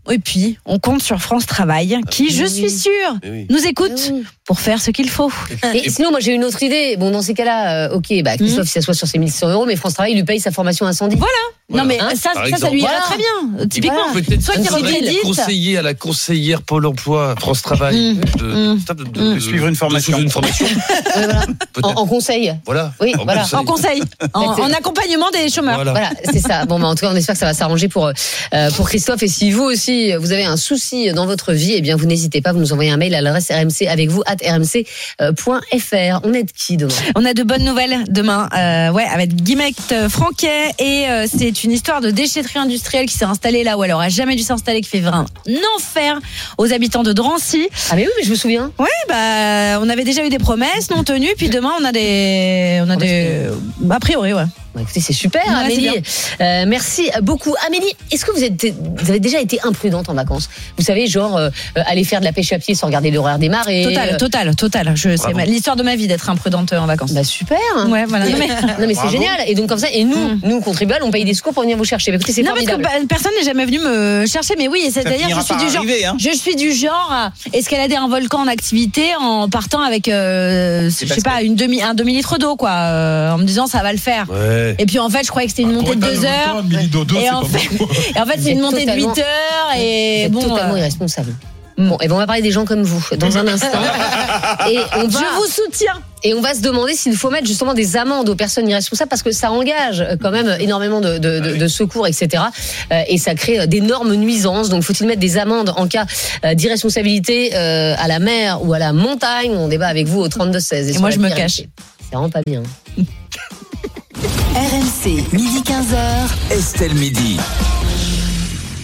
Et puis, on compte sur France Travail, qui, Ah, je oui. suis sûre, oui. nous écoute Ah oui. pour faire ce qu'il faut. Et sinon, moi, j'ai une autre idée. Bon, dans ces cas-là, euh, ok, bah, Christophe, il s'assoit sur ses mille six cents euros, mais France Travail lui paye sa formation incendie. Voilà. Voilà. Non, mais Hein, ça, par ça, ça exemple. lui ira Voilà. très bien. Typiquement, Peut-être soit qu'il qu'il faudrait redédite. conseiller à la conseillère Pôle emploi, France Travail, Mmh. de, Mmh. de- de- De de- suivre une de formation. suivre une formation. Ouais, voilà. Peut-être. En, en conseil. Voilà. Oui, En voilà. conseil. En conseil, en, en accompagnement des chômeurs. Voilà. Voilà, c'est ça. Bon, bah, en tout cas, on espère que ça va s'arranger pour euh, pour Christophe. Et si vous aussi vous avez un souci dans votre vie, eh bien, vous n'hésitez pas, vous nous envoyez un mail à l'adresse R M C avec vous at r m c point f r. On est de qui demain? On a de bonnes nouvelles demain, euh, ouais, avec Guillemette Franquet, et euh, c'est une histoire de déchetterie industrielle qui s'est installée là où elle aurait jamais dû s'installer, qui fait vraiment un enfer aux habitants de Drancy. Ah mais oui, mais je me souviens. Ouais, bah on avait déjà eu des promesses non tenues, puis demain on a des, on a des, a priori, ouais. Bah, écoutez, c'est super, Ouais, Amélie. c'est Euh, merci beaucoup. Amélie, est-ce que vous, êtes, vous avez déjà été imprudente en vacances? Vous savez, genre, euh, aller faire de la pêche à pied sans regarder l'horaire des marées. Total, euh, total, total. Je, c'est Bravo. ma- l'histoire de ma vie d'être imprudente en vacances. Bah super. Ouais, voilà. Non Non, mais, mais- non, mais c'est Bravo. génial. Et donc comme ça, et nous, Mm. nous contribuables, on paye des secours pour venir vous chercher. Bah, écoutez, c'est Non, parce que formidable. bah, personne n'est jamais venu me chercher, mais oui, c'est-à-dire finira je suis par du genre, arriver, hein. je suis du genre à escalader un volcan en activité en partant avec, euh, je sais baskets. pas, une demi, un demi litre d'eau, quoi, euh, en me disant ça va le faire. Ouais. Et puis en fait, je croyais que c'était une Pour montée de être deux dans le heures. volcan, mille d'eau, Et c'est en pas fait, beaucoup. et en fait, Vous c'est une êtes montée de totalement- huit heures Vous et êtes bon. totalement euh, irresponsable. Bon, et ben on va parler des gens comme vous dans un instant. Et on va, je vous soutiens. et on va se demander s'il faut mettre justement des amendes aux personnes irresponsables parce que ça engage quand même énormément de, de, de, de secours, et cetera. Euh, et ça crée d'énormes nuisances. Donc faut-il mettre des amendes en cas euh, d'irresponsabilité euh, à la mer ou à la montagne? On débat avec vous au trente-deux seize. Et sur moi, la je me P R M C. cache. C'est vraiment pas bien. R M C, midi quinze heures. Estelle Midi.